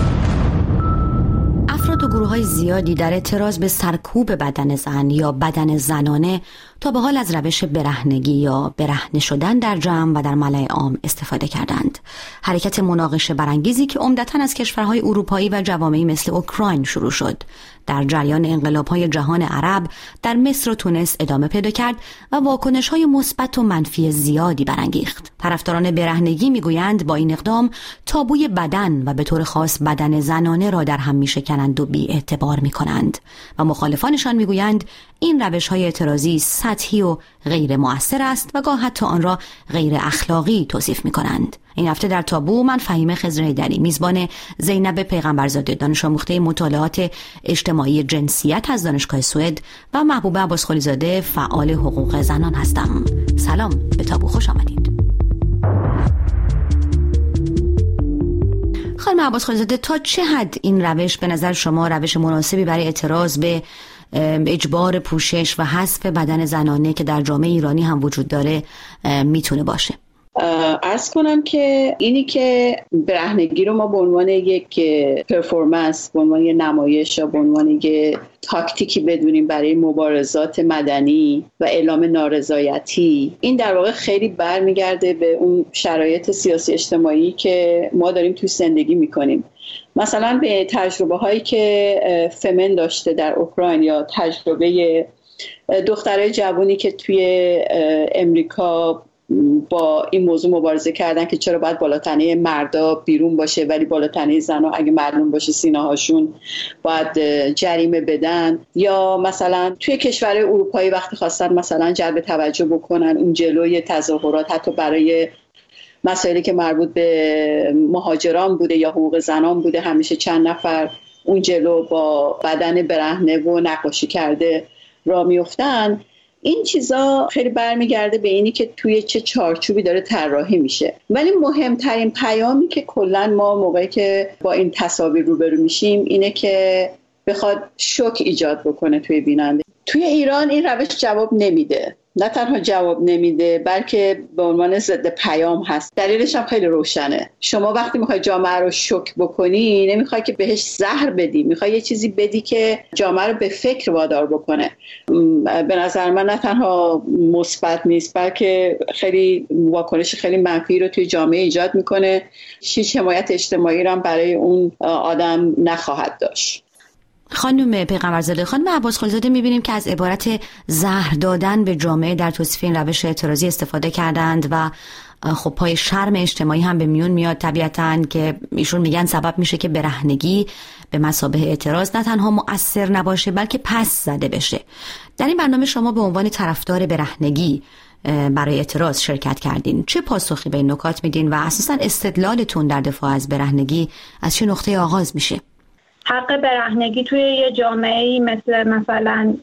افراد و گروه‌های زیادی در اعتراض به سرکوب بدن زن یا بدن زنانه تا به حال از روش برهنگی یا برهنه شدن در جمع و در ملأ عام استفاده کردند. حرکت مناقشه برانگیزی که عمدتاً از کشورهای اروپایی و جوامعی مثل اوکراین شروع شد، در جریان انقلاب‌های جهان عرب در مصر و تونس ادامه پیدا کرد و واکنش‌های مثبت و منفی زیادی برانگیخت. طرفداران برهنگی می‌گویند با این اقدام تابوی بدن و به طور خاص بدن زنانه را در هم می‌شکنند و بی‌اعتبار می‌کنند و مخالفانشان می‌گویند این روش‌های اعتراضی سطحی و غیر مؤثر است و گاه حتی آن را غیر اخلاقی توصیف می‌کنند. این هفته در تابو من فهیمه خضر حیدری، میزبان زینب پیغمبرزاده، دانش آموخته مطالعات اجتماعی جنسیت از دانشگاه سوئد و محبوبه عباسخلی زاده، فعال حقوق زنان هستم. سلام، به تابو خوش آمدید. خانم عباسخلی زاده، تا چه حد این روش به نظر شما روش مناسبی برای اعتراض به اجبار پوشش و حذف بدن زنانه که در جامعه ایرانی هم وجود داره میتونه باشه؟ عرض کنم که اینی که برهنگی رو ما به عنوان یک پرفورمنس، به عنوان یک نمایش یا به عنوان یک تاکتیکی بدونیم برای مبارزات مدنی و اعلام نارضایتی، این در واقع خیلی برمیگرده به اون شرایط سیاسی اجتماعی که ما داریم توی زندگی میکنیم. مثلا به تجربه هایی که فمن داشته در اوکراین یا تجربه دخترای جوانی که توی امریکا با این موضوع مبارزه کردن که چرا باید بالاتنه مردا بیرون باشه ولی بالاتنه زنها اگه معلوم باشه سینه‌هاشون باید جریمه بدن، یا مثلا توی کشورهای اروپایی وقتی خواستن مثلا جلب توجه بکنن اون جلوی تظاهرات حتی برای مسائلی که مربوط به مهاجران بوده یا حقوق زنان بوده، همیشه چند نفر اون جلو با بدن برهنه و نقاشی کرده را میافتن. این چیزا خیلی برمیگرده به اینی که توی چه چارچوبی داره طراحی میشه. ولی مهمترین پیامی که کلا ما موقعی که با این تصاویر روبرو میشیم اینه که بخواد شوک ایجاد بکنه توی بیننده. توی ایران این روش جواب نمیده. نه تنها جواب نمیده بلکه به عنوان ضد پیام هست. دلیلش هم خیلی روشنه. شما وقتی میخوای جامعه رو شوک بکنی نمیخوای که بهش زهر بدی، میخوای یه چیزی بدی که جامعه رو به فکر وادار بکنه. به نظر من نه تنها مثبت نیست بلکه خیلی واکنش خیلی منفی رو توی جامعه ایجاد میکنه. هیچ حمایت اجتماعی رو هم برای اون آدم نخواهد داشت. خانم پیغمبرزاده، خانم عباس خلیزاده، می‌بینیم که از عبارت زهر دادن به جامعه در توصیف این روش اعتراضی استفاده کردند و خب پای شرم اجتماعی هم به میون میاد طبیعتاً که ایشون میگن سبب میشه که برهنگی به مثابه اعتراض نه تنها مؤثر نباشه بلکه پس زده بشه. در این برنامه شما به عنوان طرفدار برهنگی برای اعتراض شرکت کردین. چه پاسخی به این نکات میدین و اساساً استدلالتون در دفاع از برهنگی از چه نقطه آغاز میشه؟ حق برهنگی توی یه جامعه‌ای مثل مثلا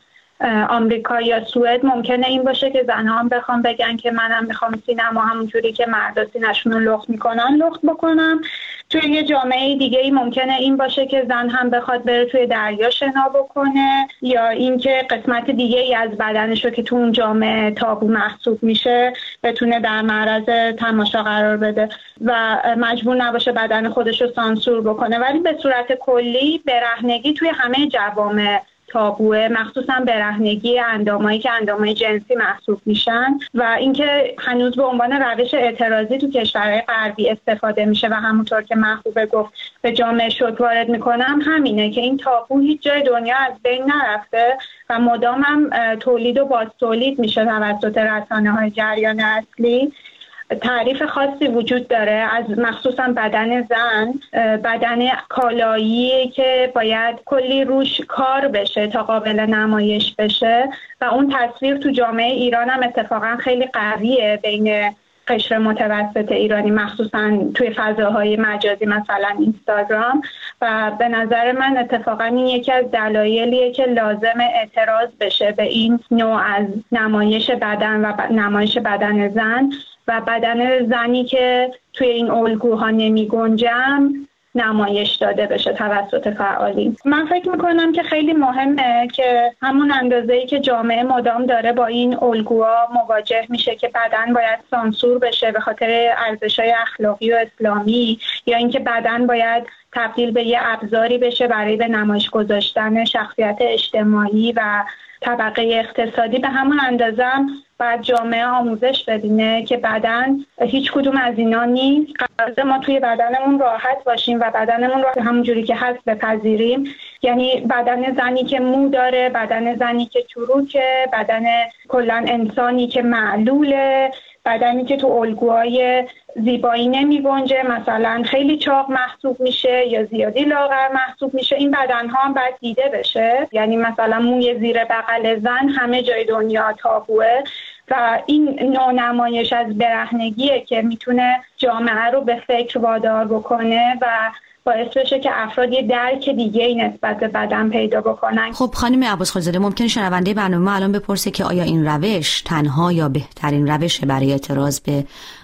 آمریکا یا سوئد ممکنه این باشه که زنها هم بخوام بگن که منم میخوام سینما همونجوری که مردا سینه‌شون رو لخت میکنن لخت بکنم. توی یه جامعه دیگه ای ممکنه این باشه که زن هم بخواد بره توی دریا شنا بکنه یا اینکه قسمت دیگه ای از بدنش رو که تو اون جامعه تابو محسوب میشه بتونه در معرض تماشا قرار بده و مجبور نباشه بدن خودش رو سانسور بکنه. ولی به صورت کلی برهنگی توی همه جوامع تابوه، مخصوصا برهنگی اندامایی که اندامای جنسی محسوب میشن و اینکه هنوز به عنوان روش اعتراضی تو کشورهای غربی استفاده میشه و همونطور که محبوبه گفت به جامعه شوک وارد میکنم همینه که این تابو هیچ جای دنیا از بین نرفته و مدام هم تولید و باز تولید میشه توسط رسانه‌های جریان اصلی. تعریف خاصی وجود داره از مخصوصا بدن زن، بدن کالایی که باید کلی روش کار بشه تا قابل نمایش بشه و اون تصویر تو جامعه ایران هم اتفاقا خیلی قویه بین قشر متوسط ایرانی، مخصوصا توی فضاهای مجازی مثلا اینستاگرام و به نظر من اتفاقا این یکی از دلایلیه که لازم اعتراض بشه به این نوع از نمایش بدن و نمایش بدن زن و بدن زنی که توی این الگوها نمی گنجم نمایش داده بشه توسط فعالین. من فکر میکنم که خیلی مهمه که همون اندازه‌ای که جامعه مدام داره با این الگوها مواجه میشه که بدن باید سانسور بشه به خاطر ارزش‌های اخلاقی و اسلامی یا اینکه بدن باید تبدیل به یه ابزاری بشه برای به نمایش گذاشتن شخصیت اجتماعی و طبقه اقتصادی، به همون اندازه هم باید جامعه آموزش ببینه که بدن هیچ کدوم از اینا نیست. قراره ما توی بدنمون راحت باشیم و بدنمون رو همونجوری که هست بپذیریم. یعنی بدن زنی که مو داره، بدن زنی که چروکه، بدن کلا انسانی که معلوله، بدنی که تو الگوهای زیبایی نمی گنجه، مثلا خیلی چاق محسوب میشه یا زیادی لاغر محسوب میشه. این بدنها هم باید دیده بشه. یعنی مثلا موی زیر بغل زن همه جای دنیا تابوه و این نوع نمایش از برهنگیه که میتونه جامعه رو به فکر وادار بکنه و باعث بشه که افراد یه درک دیگه‌ای نسبت به بدن پیدا بکنن. خب خانم عباس خلیزاده، ممکنه شنونده برنامه الان بپرسه که آیا این روش تنها یا بهترین روش برای اعتراض به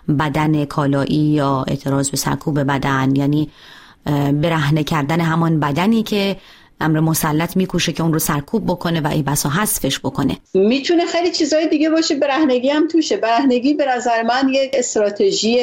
بدن کالایی یا اعتراض به سرکوب بدن، یعنی برهنه کردن همان بدنی که امر مسلط میکوشه که اون رو سرکوب بکنه و ای بسا حذفش بکنه؟ میتونه خیلی چیزای دیگه باشه، برهنگی هم توشه. برهنگی به نظر من یک استراتژی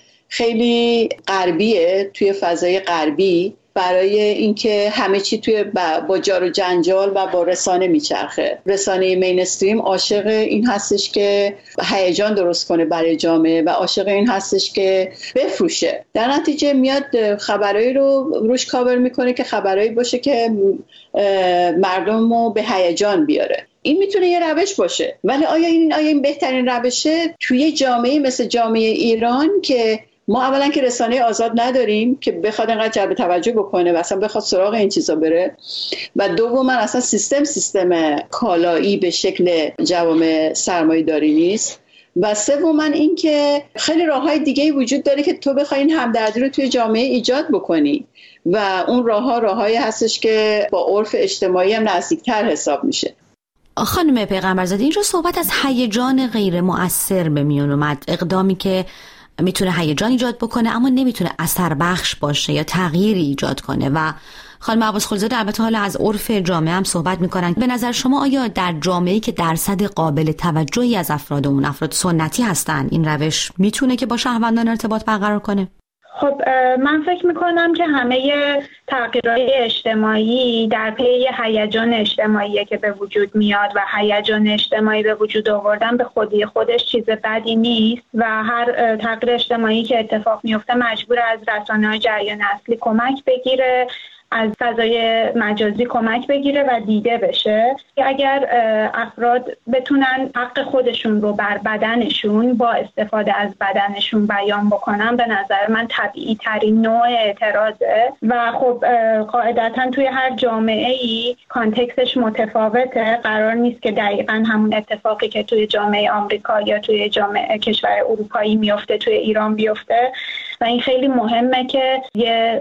خیلی غربیه توی فضای غربی برای اینکه همه چی توی با جار و جنجال و با رسانه میچرخه. رسانه مینستریم عاشق این هستش که هیجان درست کنه برای جامعه و عاشق این هستش که بفروشه. در نتیجه میاد خبرایی رو روش کاور میکنه که خبرایی باشه که مردم رو به هیجان بیاره. این میتونه یه روش باشه، ولی آیا این آیا این بهترین روشه توی جامعه مثل جامعه ایران که ما اولا که رسانه آزاد نداریم که بخواد انقدر جلب توجه بکنه و اصلا بخواد سراغ این چیزا بره، و دوما اصلا سیستم سیستم کالایی به شکل جوامع سرمایه‌داری نیست، و سوما این که خیلی راههای دیگه‌ای وجود داره که تو بخوای این همدردی رو توی جامعه ایجاد بکنی و اون راهها راههایی هستش که با عرف اجتماعی هم نزدیکتر حساب میشه. خانم پیغمبرزاده، اینجا صحبت از هیجان غیر مؤثر به میون اومد، اقدامی که میتونه هیجان ایجاد بکنه اما نمیتونه اثر بخش باشه یا تغییری ایجاد کنه. و خانم عباس خلیزاده البته حالا از عرف جامعه هم صحبت میکنن. به نظر شما آیا در جامعه‌ای که درصد قابل توجهی از افراد اون افراد سنتی هستن این روش میتونه که با شهروندان ارتباط برقرار کنه؟ خب من فکر میکنم که همه تغییرات اجتماعی در پی هیجان اجتماعیه که به وجود میاد و هیجان اجتماعی به وجود آوردن به خودی خودش چیز بدی نیست و هر تغییر اجتماعی که اتفاق میفته مجبور از رسانه‌های جریان اصلی کمک بگیره از فضای مجازی کمک بگیره و دیده بشه. اگر افراد بتونن حق خودشون رو بر بدنشون با استفاده از بدنشون بیان بکنن، به نظر من طبیعی ترین نوع اعتراضه و خب قاعدتا توی هر جامعه ای کانتکستش متفاوته. قرار نیست که دقیقاً همون اتفاقی که توی جامعه آمریکا یا توی جامعه کشور اروپایی میفته توی ایران بیفته و این خیلی مهمه که یه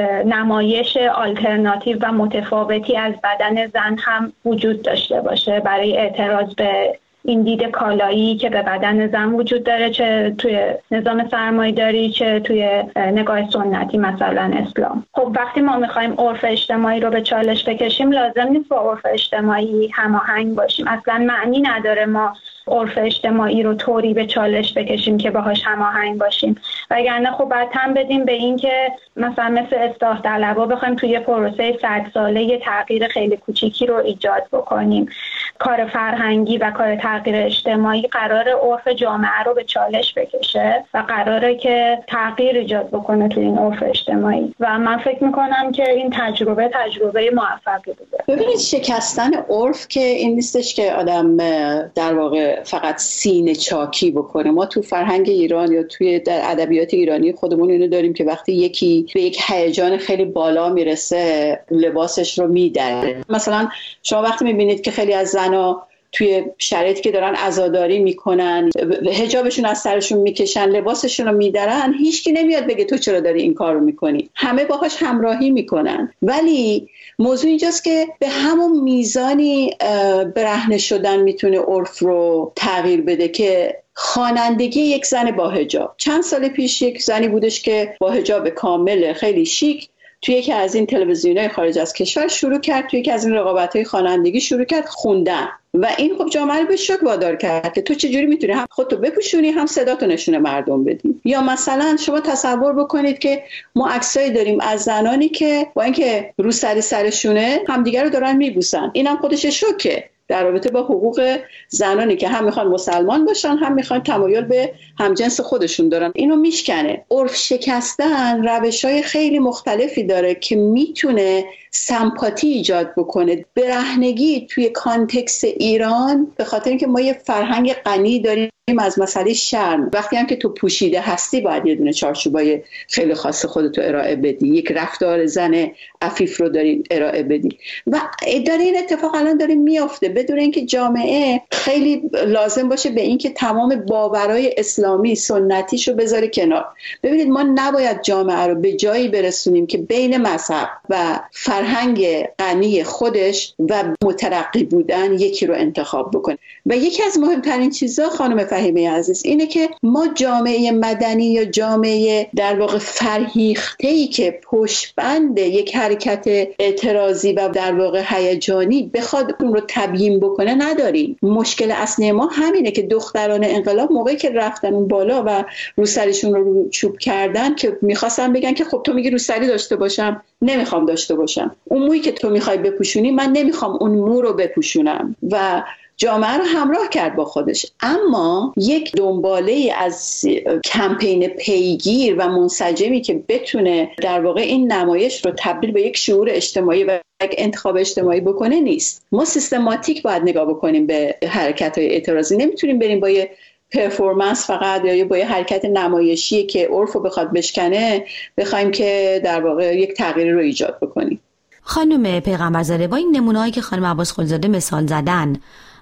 نمایش آلترناتیو و متفاوتی از بدن زن هم وجود داشته باشه برای اعتراض به این دید کالایی که به بدن زن وجود داره، چه توی نظام سرمایه‌داری چه توی نگاه سنتی مثلا اسلام. خب وقتی ما میخوایم عرف اجتماعی رو به چالش بکشیم لازم نیست با عرف اجتماعی هماهنگ باشیم. اصلا معنی نداره ما عرف اجتماعی رو طوری به چالش بکشیم که باهاش هماهنگ باشیم، وگرنه خب باید تن بدیم به این که مثلا مثل اصلاح طلبا بخوایم توی پروسه صد ساله یه تغییر خیلی کوچیکی رو ایجاد بکنیم. کار فرهنگی و کار تغییر اجتماعی قرار عرف جامعه رو به چالش بکشه و قراره که تغییر ایجاد بکنه توی این عرف اجتماعی و من فکر میکنم که این تجربه تجربه موفقی بوده. ببینید شکستن عرف که این نیستش که آدم در واقع فقط سینه چاکی بکنه. ما تو فرهنگ ایران یا توی در ادبیات ایرانی خودمون اینو داریم که وقتی یکی به یک هیجان خیلی بالا میرسه لباسش رو میدره. مثلا شما وقتی میبینید که خیلی از زنا توی شرایطی که دارن عزاداری میکنن حجابشون از سرشون میکشن لباسشون رو میدرن، هیچکی نمیاد بگه تو چرا داری این کار رو میکنی، همه باهاش همراهی میکنن. ولی موضوع اینجاست که به همون میزانی برهنه شدن میتونه عرف رو تغییر بده که خوانندگی یک زن با حجاب. چند سال پیش یک زنی بودش که با حجاب کامل خیلی شیک توی یکی از این تلویزیون‌های خارج از کشور شروع کرد، توی یکی از این رقابت‌های خوانندگی شروع کرد خوندن و این خب جامعه رو به شوک وادار کرد که تو چجوری میتونی هم خودتو بپوشونی هم صداتو نشون مردم بدی. یا مثلا شما تصور بکنید که ما عکسایی داریم از زنانی که با اینکه روسری سرشونه همدیگه رو دارن میبوسن، اینم خودش شوکه در رابطه با حقوق زنانی که هم میخوان مسلمان باشن هم میخوان تمایل به همجنس خودشون دارن. اینو میشکنه. عرف شکستن روش‌های خیلی مختلفی داره که میتونه سمپاتی ایجاد بکنه. برهنگی توی کانتکست ایران به خاطر اینکه ما یه فرهنگ غنی داریم از مسئله شرم، وقتی هم که تو پوشیده هستی باید یه دونه چارچوبای خیلی خاص خودتو ارائه بدی، یک رفتار زن عفیف رو داری ارائه بدی و داره این اتفاق الان داره میافته بدون اینکه جامعه خیلی لازم باشه به اینکه تمام باورهای اسلامی سنتیش رو بذاره کنار. ببینید ما نباید جامعه رو به جایی برسونیم که بین مذهب و فرهنگ غنی خودش و مترقی بودن یکی رو انتخاب بکنه. و یکی از مهمترین چیزا خانم فهیمه عزیز اینه که ما جامعه مدنی یا جامعه در واقع فرهیخته‌ای که پشتبند یک حرکت اعتراضی و در واقع هیجانی بخواد اون رو تبیین بکنه نداریم. مشکل اصلی ما همینه که دختران انقلاب موقعی که رفتن اون بالا و روسریشون رو رو چوب کردن که میخواستن بگن که خب تو میگی روسری داشته باشم، نمیخوام داشته باشم. اون مویی که تو میخوای بپوشونی من نمیخوام اون مو رو بپوشونم و جامعه رو همراه کرد با خودش. اما یک دنباله از کمپین پیگیر و منسجمی که بتونه در واقع این نمایش رو تبدیل به یک شعور اجتماعی و یک انتخاب اجتماعی بکنه نیست. ما سیستماتیک باید نگاه بکنیم به حرکت‌های اعتراضی. نمیتونیم بریم با یه پرفورمنس فقط یا با یه حرکت نمایشی که عرفو بخواد بشکنه بخوایم که در واقع یک تغییری رو ایجاد بکنیم. خانم پیغمبرزاده با این نمونه‌هایی که خانم عباس خلیزاده مثال زدن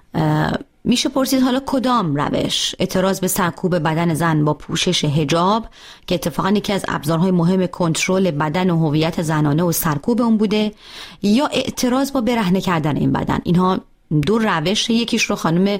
میشه پرسید حالا کدام روش، اعتراض به سرکوب بدن زن با پوشش حجاب که اتفاقا یکی از ابزارهای مهم کنترل بدن و هویت زنانه و سرکوب اون بوده، یا اعتراض با برهنه کردن این بدن؟ اینها دو روش، یکیش رو خانم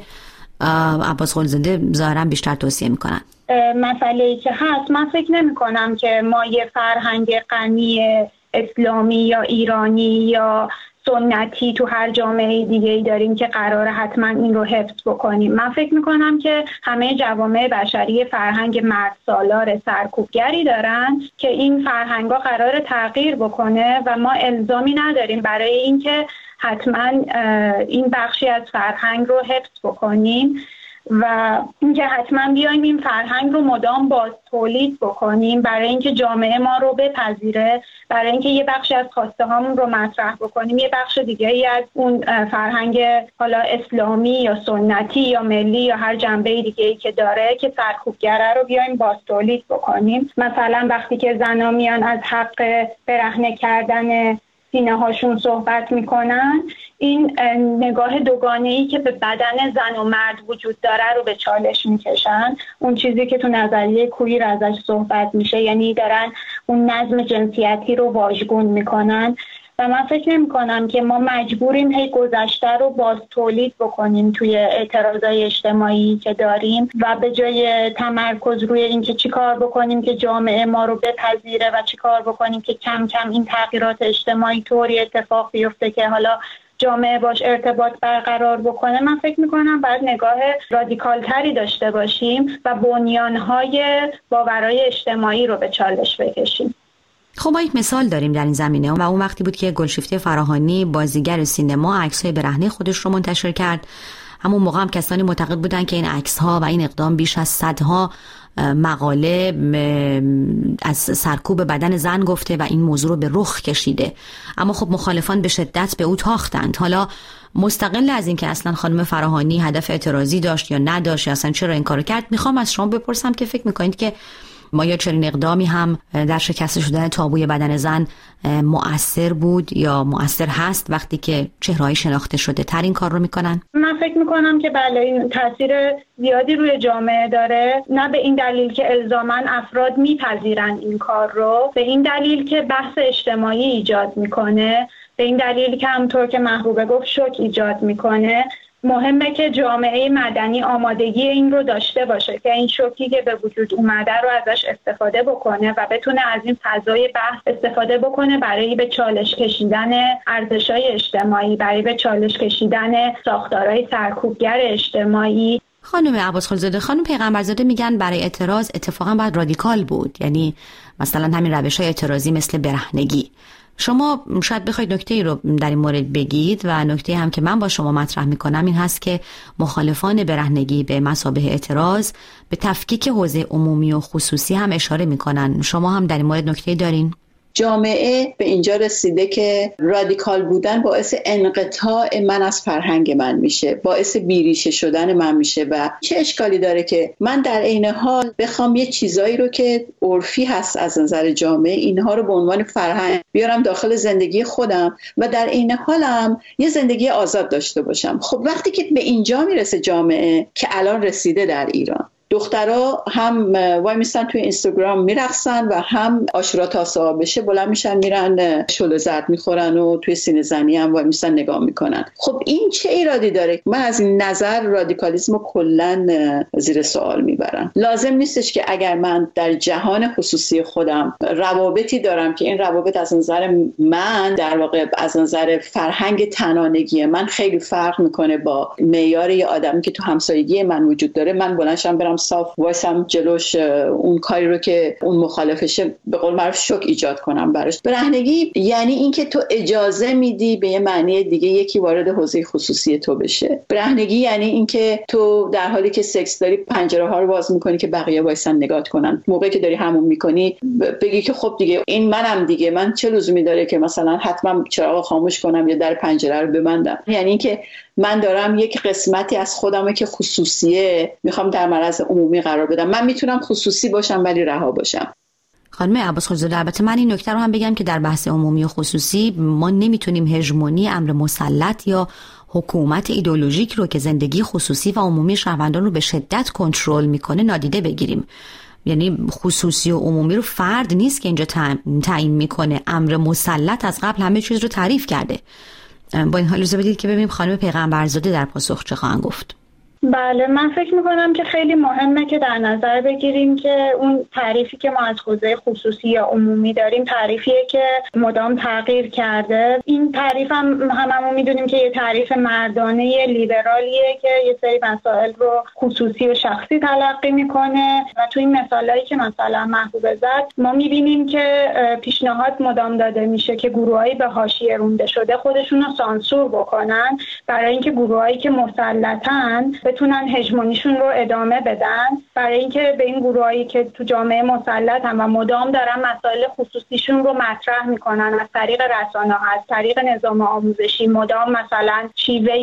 عباس خلیزاده ظاهرا بیشتر توصیه میکنن. مسئله که هست من فکر نمی کنم که ما یه فرهنگ غنی اسلامی یا ایرانی یا سنتی تو هر جامعه دیگه‌ای داریم که قراره حتما این رو حفظ بکنیم. من فکر میکنم که همه جوامع بشری فرهنگ مرد سالار سرکوبگری دارن که این فرهنگا قراره تغییر بکنه و ما الزامی نداریم برای اینکه حتما این بخشی از فرهنگ رو حفظ بکنیم. و اینکه حتما بیایم این فرهنگ رو مدام باز تولید بکنیم برای اینکه جامعه ما رو بپذیره، برای اینکه یه بخش از خواسته هامون رو مطرح بکنیم، یه بخش دیگه ای از اون فرهنگ حالا اسلامی یا سنتی یا ملی یا هر جنبه دیگه ای که داره که سرکوبگره رو بیایم باز تولید بکنیم. مثلا وقتی که زنا میان از حق برهنه کردن سینه هاشون صحبت میکنن، این نگاه دوگانه‌ای که به بدن زن و مرد وجود داره رو به چالش میکشن. اون چیزی که تو نظریه کویر ازش صحبت میشه، یعنی دارن اون نظم جنسیتی رو واژگون میکنن و من فکر نمی کنم که ما مجبوریم هی گذشته رو باز تولید بکنیم توی اعتراضای اجتماعی که داریم و به جای تمرکز روی این که چی کار بکنیم که جامعه ما رو بپذیره و چی کار بکنیم که کم کم این تغییرات اجتماعی طوری اتفاق بیفته که حالا جامعه باش ارتباط برقرار بکنه، من فکر میکنم باید نگاه رادیکال تری داشته باشیم و بنیانهای باورهای اجتماعی رو به چالش بکشیم. خب ما یک مثال داریم در این زمینه و اون وقتی بود که گلشیفته فراهانی بازیگر سینما عکس‌های برهنه خودش رو منتشر کرد. همون موقع هم کسانی معتقد بودن که این عکس‌ها و این اقدام بیش از صدها مقاله از سرکوب بدن زن گفته و این موضوع رو به رخ کشیده. اما خب مخالفان به شدت به او تاختند. حالا مستقل از این که اصلا خانم فراهانی هدف اعتراضی داشت یا نداشت یا اصلا چرا این کارو کرد، میخوام از شما بپرسم که فکر میکنید که ما یا چنین اقدامی هم در شکست شدن تابوی بدن زن مؤثر بود یا مؤثر هست وقتی که چهره‌های شناخته شده تر این کار رو میکنن؟ من فکر میکنم که بله، این تاثیر زیادی روی جامعه داره، نه به این دلیل که الزاماً افراد میپذیرن این کار رو، به این دلیل که بحث اجتماعی ایجاد میکنه، به این دلیل که همونطور که محبوبه گفت شوک ایجاد میکنه. مهمه که جامعه مدنی آمادگی این رو داشته باشه که این شوکی که به وجود اومده رو ازش استفاده بکنه و بتونه از این فضای بحث استفاده بکنه برای به چالش کشیدن ارزش‌های اجتماعی، برای به چالش کشیدن ساختارهای سرکوبگر اجتماعی. خانم عباس خلیلزاده، خانم پیغمبرزاده میگن برای اعتراض اتفاقا باید رادیکال بود، یعنی مثلا همین روش‌های اعتراضی مثل برهنگی. شما شاید بخواید نکته ای رو در این مورد بگید و نکته هم که من با شما مطرح میکنم این هست که مخالفان برهنگی به مثابه اعتراض به تفکیک حوزه عمومی و خصوصی هم اشاره میکنن. شما هم در این مورد نکته دارین؟ جامعه به اینجا رسیده که رادیکال بودن باعث انقطاع من از فرهنگ من میشه، باعث بیریشه شدن من میشه و چه اشکالی داره که من در عین حال بخوام یه چیزایی رو که عرفی هست از نظر جامعه اینها رو به عنوان فرهنگ بیارم داخل زندگی خودم و در عین حالم یه زندگی آزاد داشته باشم. خب وقتی که به اینجا میرسه جامعه که الان رسیده در ایران، دخترها هم وای میستن توی اینستاگرام میرقصن و هم آشورا تاسوعا بشه بلند میشن میرن شعله زرد میخورن و توی سینه زنی هم وای میستن نگاه میکنن. خب این چه ایرادی داره؟ من از این نظر رادیکالیسم رو کلا زیر سوال میبرم. لازم نیستش که اگر من در جهان خصوصی خودم روابطی دارم که این روابط از نظر من در واقع از نظر فرهنگ تنانگی من خیلی فرق میکنه با معیار یه آدمی که تو همسایگی من وجود داره، من بلندشم برم صاف وایسم جلوش اون کاری رو که اون مخالفشه به قول معروف شوک ایجاد کنم براش. برهنگی یعنی اینکه تو اجازه میدی به یه معنی دیگه یکی وارد حوزه خصوصی تو بشه. برهنگی یعنی اینکه تو در حالی که سکس داری پنجره ها رو باز میکنی که بقیه وایسن نگات کنن. موقعی که داری حموم میکنی بگی که خب دیگه این منم دیگه، من چه لزومی داره که مثلا حتما چراغ خاموش کنم یا در پنجره رو ببندم. یعنی اینکه من دارم یک قسمتی از خودمو که خصوصیه میخوام در معرض عمومی قرار بدم. من میتونم خصوصی باشم ولی رها باشم. خانم عباس خلیلزاده، البته من این نکته رو هم بگم که در بحث عمومی و خصوصی ما نمیتونیم هژمونی امر مسلط یا حکومت ایدئولوژیک رو که زندگی خصوصی و عمومی شهروندان رو به شدت کنترل میکنه نادیده بگیریم. یعنی خصوصی و عمومی رو فرد نیست که اینجا تعیین میکنه، امر مسلط از قبل همه چیز رو تعریف کرده. با این حال اجازه بدید که ببینیم خانم پیغمبرزاده در پاسخ چه خواهند گفت. بله، من فکر میکنم که خیلی مهمه که در نظر بگیریم که اون تعریفی که ما از حوزه خصوصی یا عمومی داریم تعریفیه که مدام تغییر کرده. این تعریف هم هممون میدونیم که یه تعریف مردانه لیبرالیه که یه سری مسائل رو خصوصی و شخصی تلقی میکنه و تو این مثالایی که مثلا محبوبه زد ما میبینیم که پیشنهاد مدام داده میشه که گروهایی به حاشیه رونده شده خودشون رو سانسور بکنن برای اینکه گروهایی که مسلطن بتونن هژمونیشون رو ادامه بدن، برای اینکه به این گروهایی که تو جامعه مسلط هم و مدام دارن مسائل خصوصیشون رو مطرح میکنن از طریق رسانه‌ها، از طریق نظام آموزشی، مدام مثلا شیوه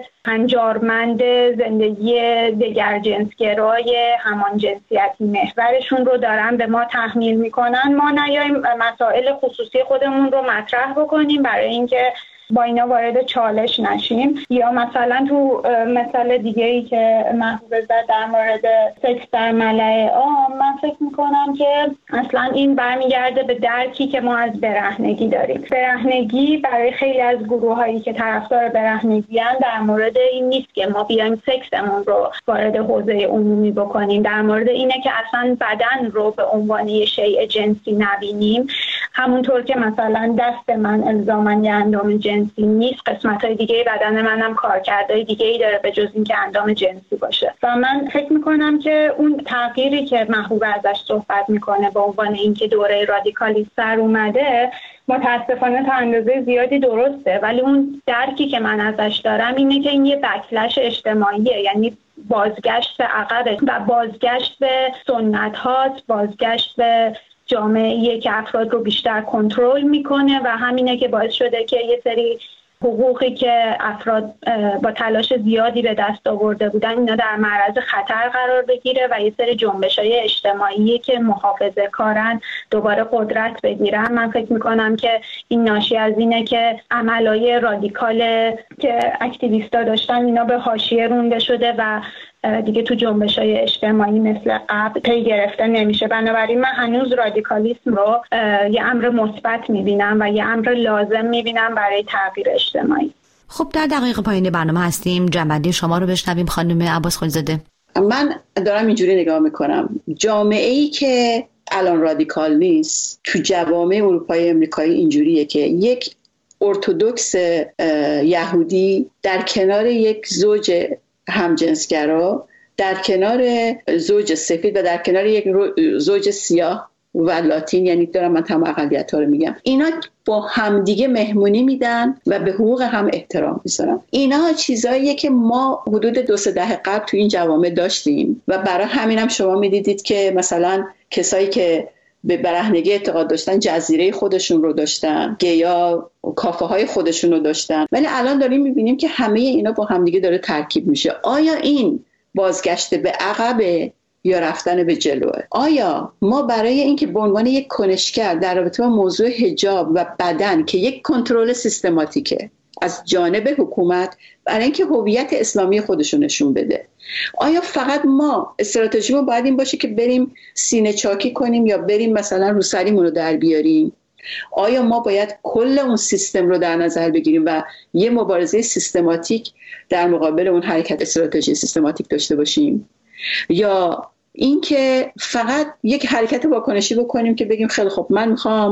هنجارمند زندگی دگر جنسگرای همان جنسیتی محورشون رو دارن به ما تحمیل میکنن، ما نیاییم مسائل خصوصی خودمون رو مطرح بکنیم برای اینکه با اینا وارد چالش نشیم. یا مثلا تو مثال دیگه ای که محبوب زد در مورد سکس در ملأ عام، من فکر میکنم که اصلا این برمیگرده به درکی که ما از برهنگی داریم. برهنگی برای خیلی از گروه هایی که طرفدار برهنگی هستند در مورد این نیست که ما بیایم سکسمون رو وارد حوزه عمومی بکنیم، در مورد اینه که اصلا بدن رو به عنوان یه شیء جنسی نبینیم، همونطور که مثلا دست من الزاماً یه اندام جنسی نیست، قسمت‌های دیگه بدن منم کارکردهای دیگه‌ای داره به جز اینکه اندام جنسی باشه. و من فکر می‌کنم که اون تغییری که محبوب ازش صحبت می‌کنه به عنوان اینکه دوره رادیکالیسم سر اومده، متاسفانه تا اندازه زیادی درسته، ولی اون درکی که من ازش دارم اینه که این یه بکلش اجتماعیه، یعنی بازگشت به عقب و بازگشت به سنت هاست، بازگشت به جامعه‌ای که افراد رو بیشتر کنترل میکنه و همینه که باعث شده که یه سری حقوقی که افراد با تلاش زیادی به دست آورده بودن اینا در معرض خطر قرار بگیره و یه سری جنبش‌های اجتماعی که محافظه‌کارن دوباره قدرت بگیرن. من فکر میکنم که این ناشی از اینه که عملای رادیکال که اکتیویستا داشتن اینا به حاشیه رونده شده و دیگه تو جنبش‌های اجتماعی مثل قبل پی گرفته نمیشه. بنابراین من هنوز رادیکالیسم رو یه امر مثبت میبینم و یه امر لازم میبینم برای تغییر اجتماعی. خب در دقیقه پایین برنامه هستیم، جنبندی شما رو بشنویم خانم عباس خلیزاده. من دارم اینجوری نگاه میکنم، جامعه‌ای که الان رادیکال نیست تو جوامع اروپایی امریکایی اینجوریه که یک ارتدوکس یهودی در کنار یک زوج همجنسگرا، در کنار زوج سفید و در کنار یک زوج سیاه و لاتین، یعنی دارم من تمام اقلیت‌ها رو میگم، اینا با همدیگه مهمونی میدن و به حقوق هم احترام میذارن. اینا چیزاییه که ما حدود دو سه دهه قبل تو این جوامع داشتیم و برای همینم شما میدیدید که مثلا کسایی که به برهنگی اعتقاد داشتن جزیره خودشون رو داشتن، گیا کافه های خودشون رو داشتن، ولی الان داریم میبینیم که همه اینا با همدیگه داره ترکیب میشه. آیا این بازگشت به عقبه یا رفتن به جلوه؟ آیا ما برای اینکه به عنوان یک کنشگر در رابطه با موضوع حجاب و بدن که یک کنترل سیستماتیکه از جانب حکومت برای اینکه هویت اسلامی خودشون نشون بده، آیا فقط ما استراتژیمون باید این باشه که بریم سینه چاکی کنیم یا بریم مثلا روسریمون رو در بیاریم؟ آیا ما باید کل اون سیستم رو در نظر بگیریم و یه مبارزه سیستماتیک در مقابل اون حرکت استراتژی سیستماتیک داشته باشیم؟ یا اینکه فقط یک حرکت واکنشی بکنیم که بگیم خیلی خب من میخوام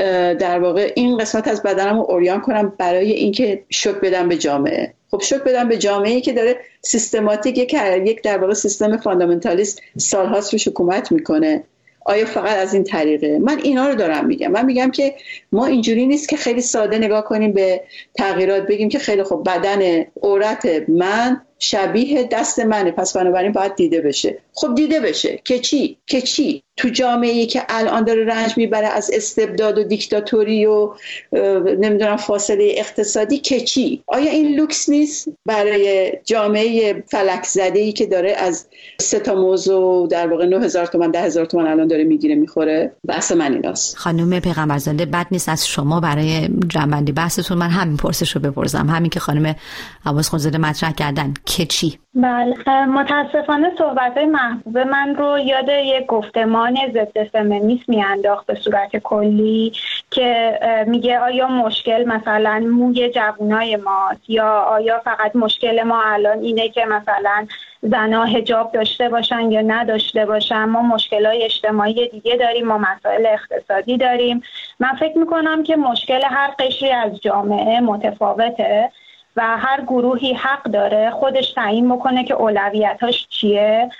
در واقع این قسمت از بدنم رو عریان کنم برای اینکه شوک بدم به جامعه. خب شوک بدم به جامعه‌ای که داره سیستماتیک یک در واقع سیستم فاندامنتالیست سالهاست روش حکومت میکنه، آیا فقط از این طریقه؟ من اینا رو دارم میگم. من میگم که ما اینجوری نیست که خیلی ساده نگاه کنیم به تغییرات، بگیم که خیلی خب بدن عورت من شبیه دست منه پس بنابراین باید دیده بشه. خب دیده بشه که چی؟ که چی؟ تو جامعه‌ای که الان داره رنج میبره از استبداد و دیکتاتوری و نمیدونم فاصله اقتصادی که چی؟ آیا این لوکس نیست برای جامعه فلک زده‌ای که داره از سه تا موضوع در واقع نه هزار تومان ده هزار تومان الان داره میگیره میخوره؟ بحث من ایناست. خانم پیغمبرزاده بد نیست از شما برای جنبندی بحثتون من همین پرسش رو بپرسم، همین که خانم عباس خلیزاده مطرح کردن که چی؟ بله، متاسفانه صحبت‌های محبوب من رو یاد یک گفتمان ضد فمینیسم میانداخت به صورت کلی که میگه آیا مشکل مثلا موی جوانای ماست یا آیا فقط مشکل ما الان اینه که مثلا زنها حجاب داشته باشن یا نداشته باشن؟ ما مشکلات اجتماعی دیگه داریم، ما مسائل اقتصادی داریم. من فکر میکنم که مشکل هر قشری از جامعه متفاوته و هر گروهی حق داره خودش تعیین بکنه که اولویتاش چیه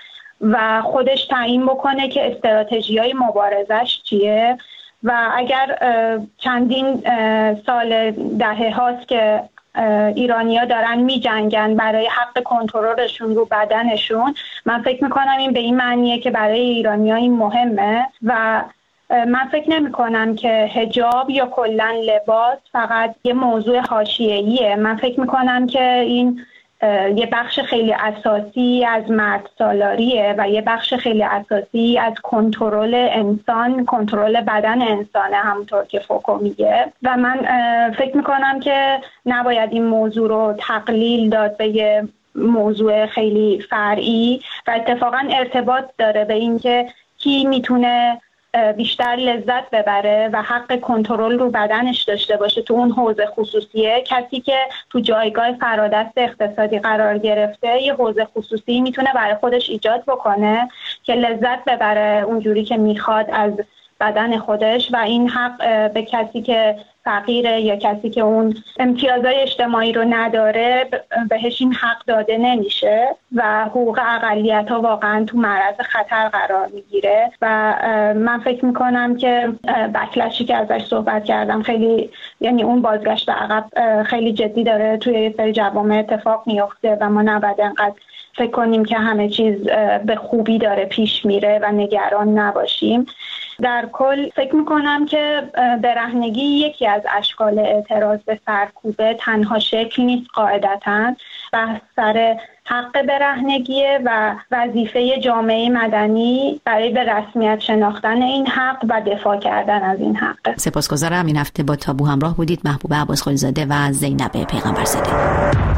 و خودش تعیین بکنه که استراتژی‌های مبارزش چیه. و اگر چندین سال دهه هاست که ایرانی‌ها دارن می‌جنگن برای حق کنترلشون رو بدنشون، من فکر می‌کنم این به این معنیه که برای ایرانی‌ها این مهمه و من فکر نمی کنم که حجاب یا کلا لباس فقط یه موضوع حاشیه‌ایه. من فکر می کنم که این یه بخش خیلی اساسی از مرد سالاریه و یه بخش خیلی اساسی از کنترل انسان، کنترل بدن انسانه، همونطور که فوکو میگه. و من فکر می کنم که نباید این موضوع رو تقلیل داد به یه موضوع خیلی فرعی و اتفاقا ارتباط داره به اینکه کی میتونه بیشتر لذت ببره و حق کنترل رو بدنش داشته باشه تو اون حوزه خصوصیه. کسی که تو جایگاه فرادست اقتصادی قرار گرفته یه حوزه خصوصی میتونه برای خودش ایجاد بکنه که لذت ببره اونجوری که میخواد از بدن خودش و این حق به کسی که فقیره یا کسی که اون امتیازهای اجتماعی رو نداره بهش این حق داده نمیشه و حقوق اقلیت‌ها واقعا تو معرض خطر قرار میگیره. و من فکر میکنم که بکلشی که ازش صحبت کردم خیلی، یعنی اون بازگشت به عقب خیلی جدی داره توی یه سری جوامع اتفاق میفته و ما نباید انقدر فکر کنیم که همه چیز به خوبی داره پیش میره و نگران نباشیم. در کل فکر میکنم که برهنگی یکی از اشکال اعتراض به سرکوبه تنها شکل نیست قاعدتاً. بحث سر حق برهنگیه و وظیفه جامعه مدنی برای به رسمیت شناختن این حق و دفاع کردن از این حق. سپاسگزارم. این هفته با تابو همراه بودید محبوب عباس خلیزاده و زینب پیغمبرزاده.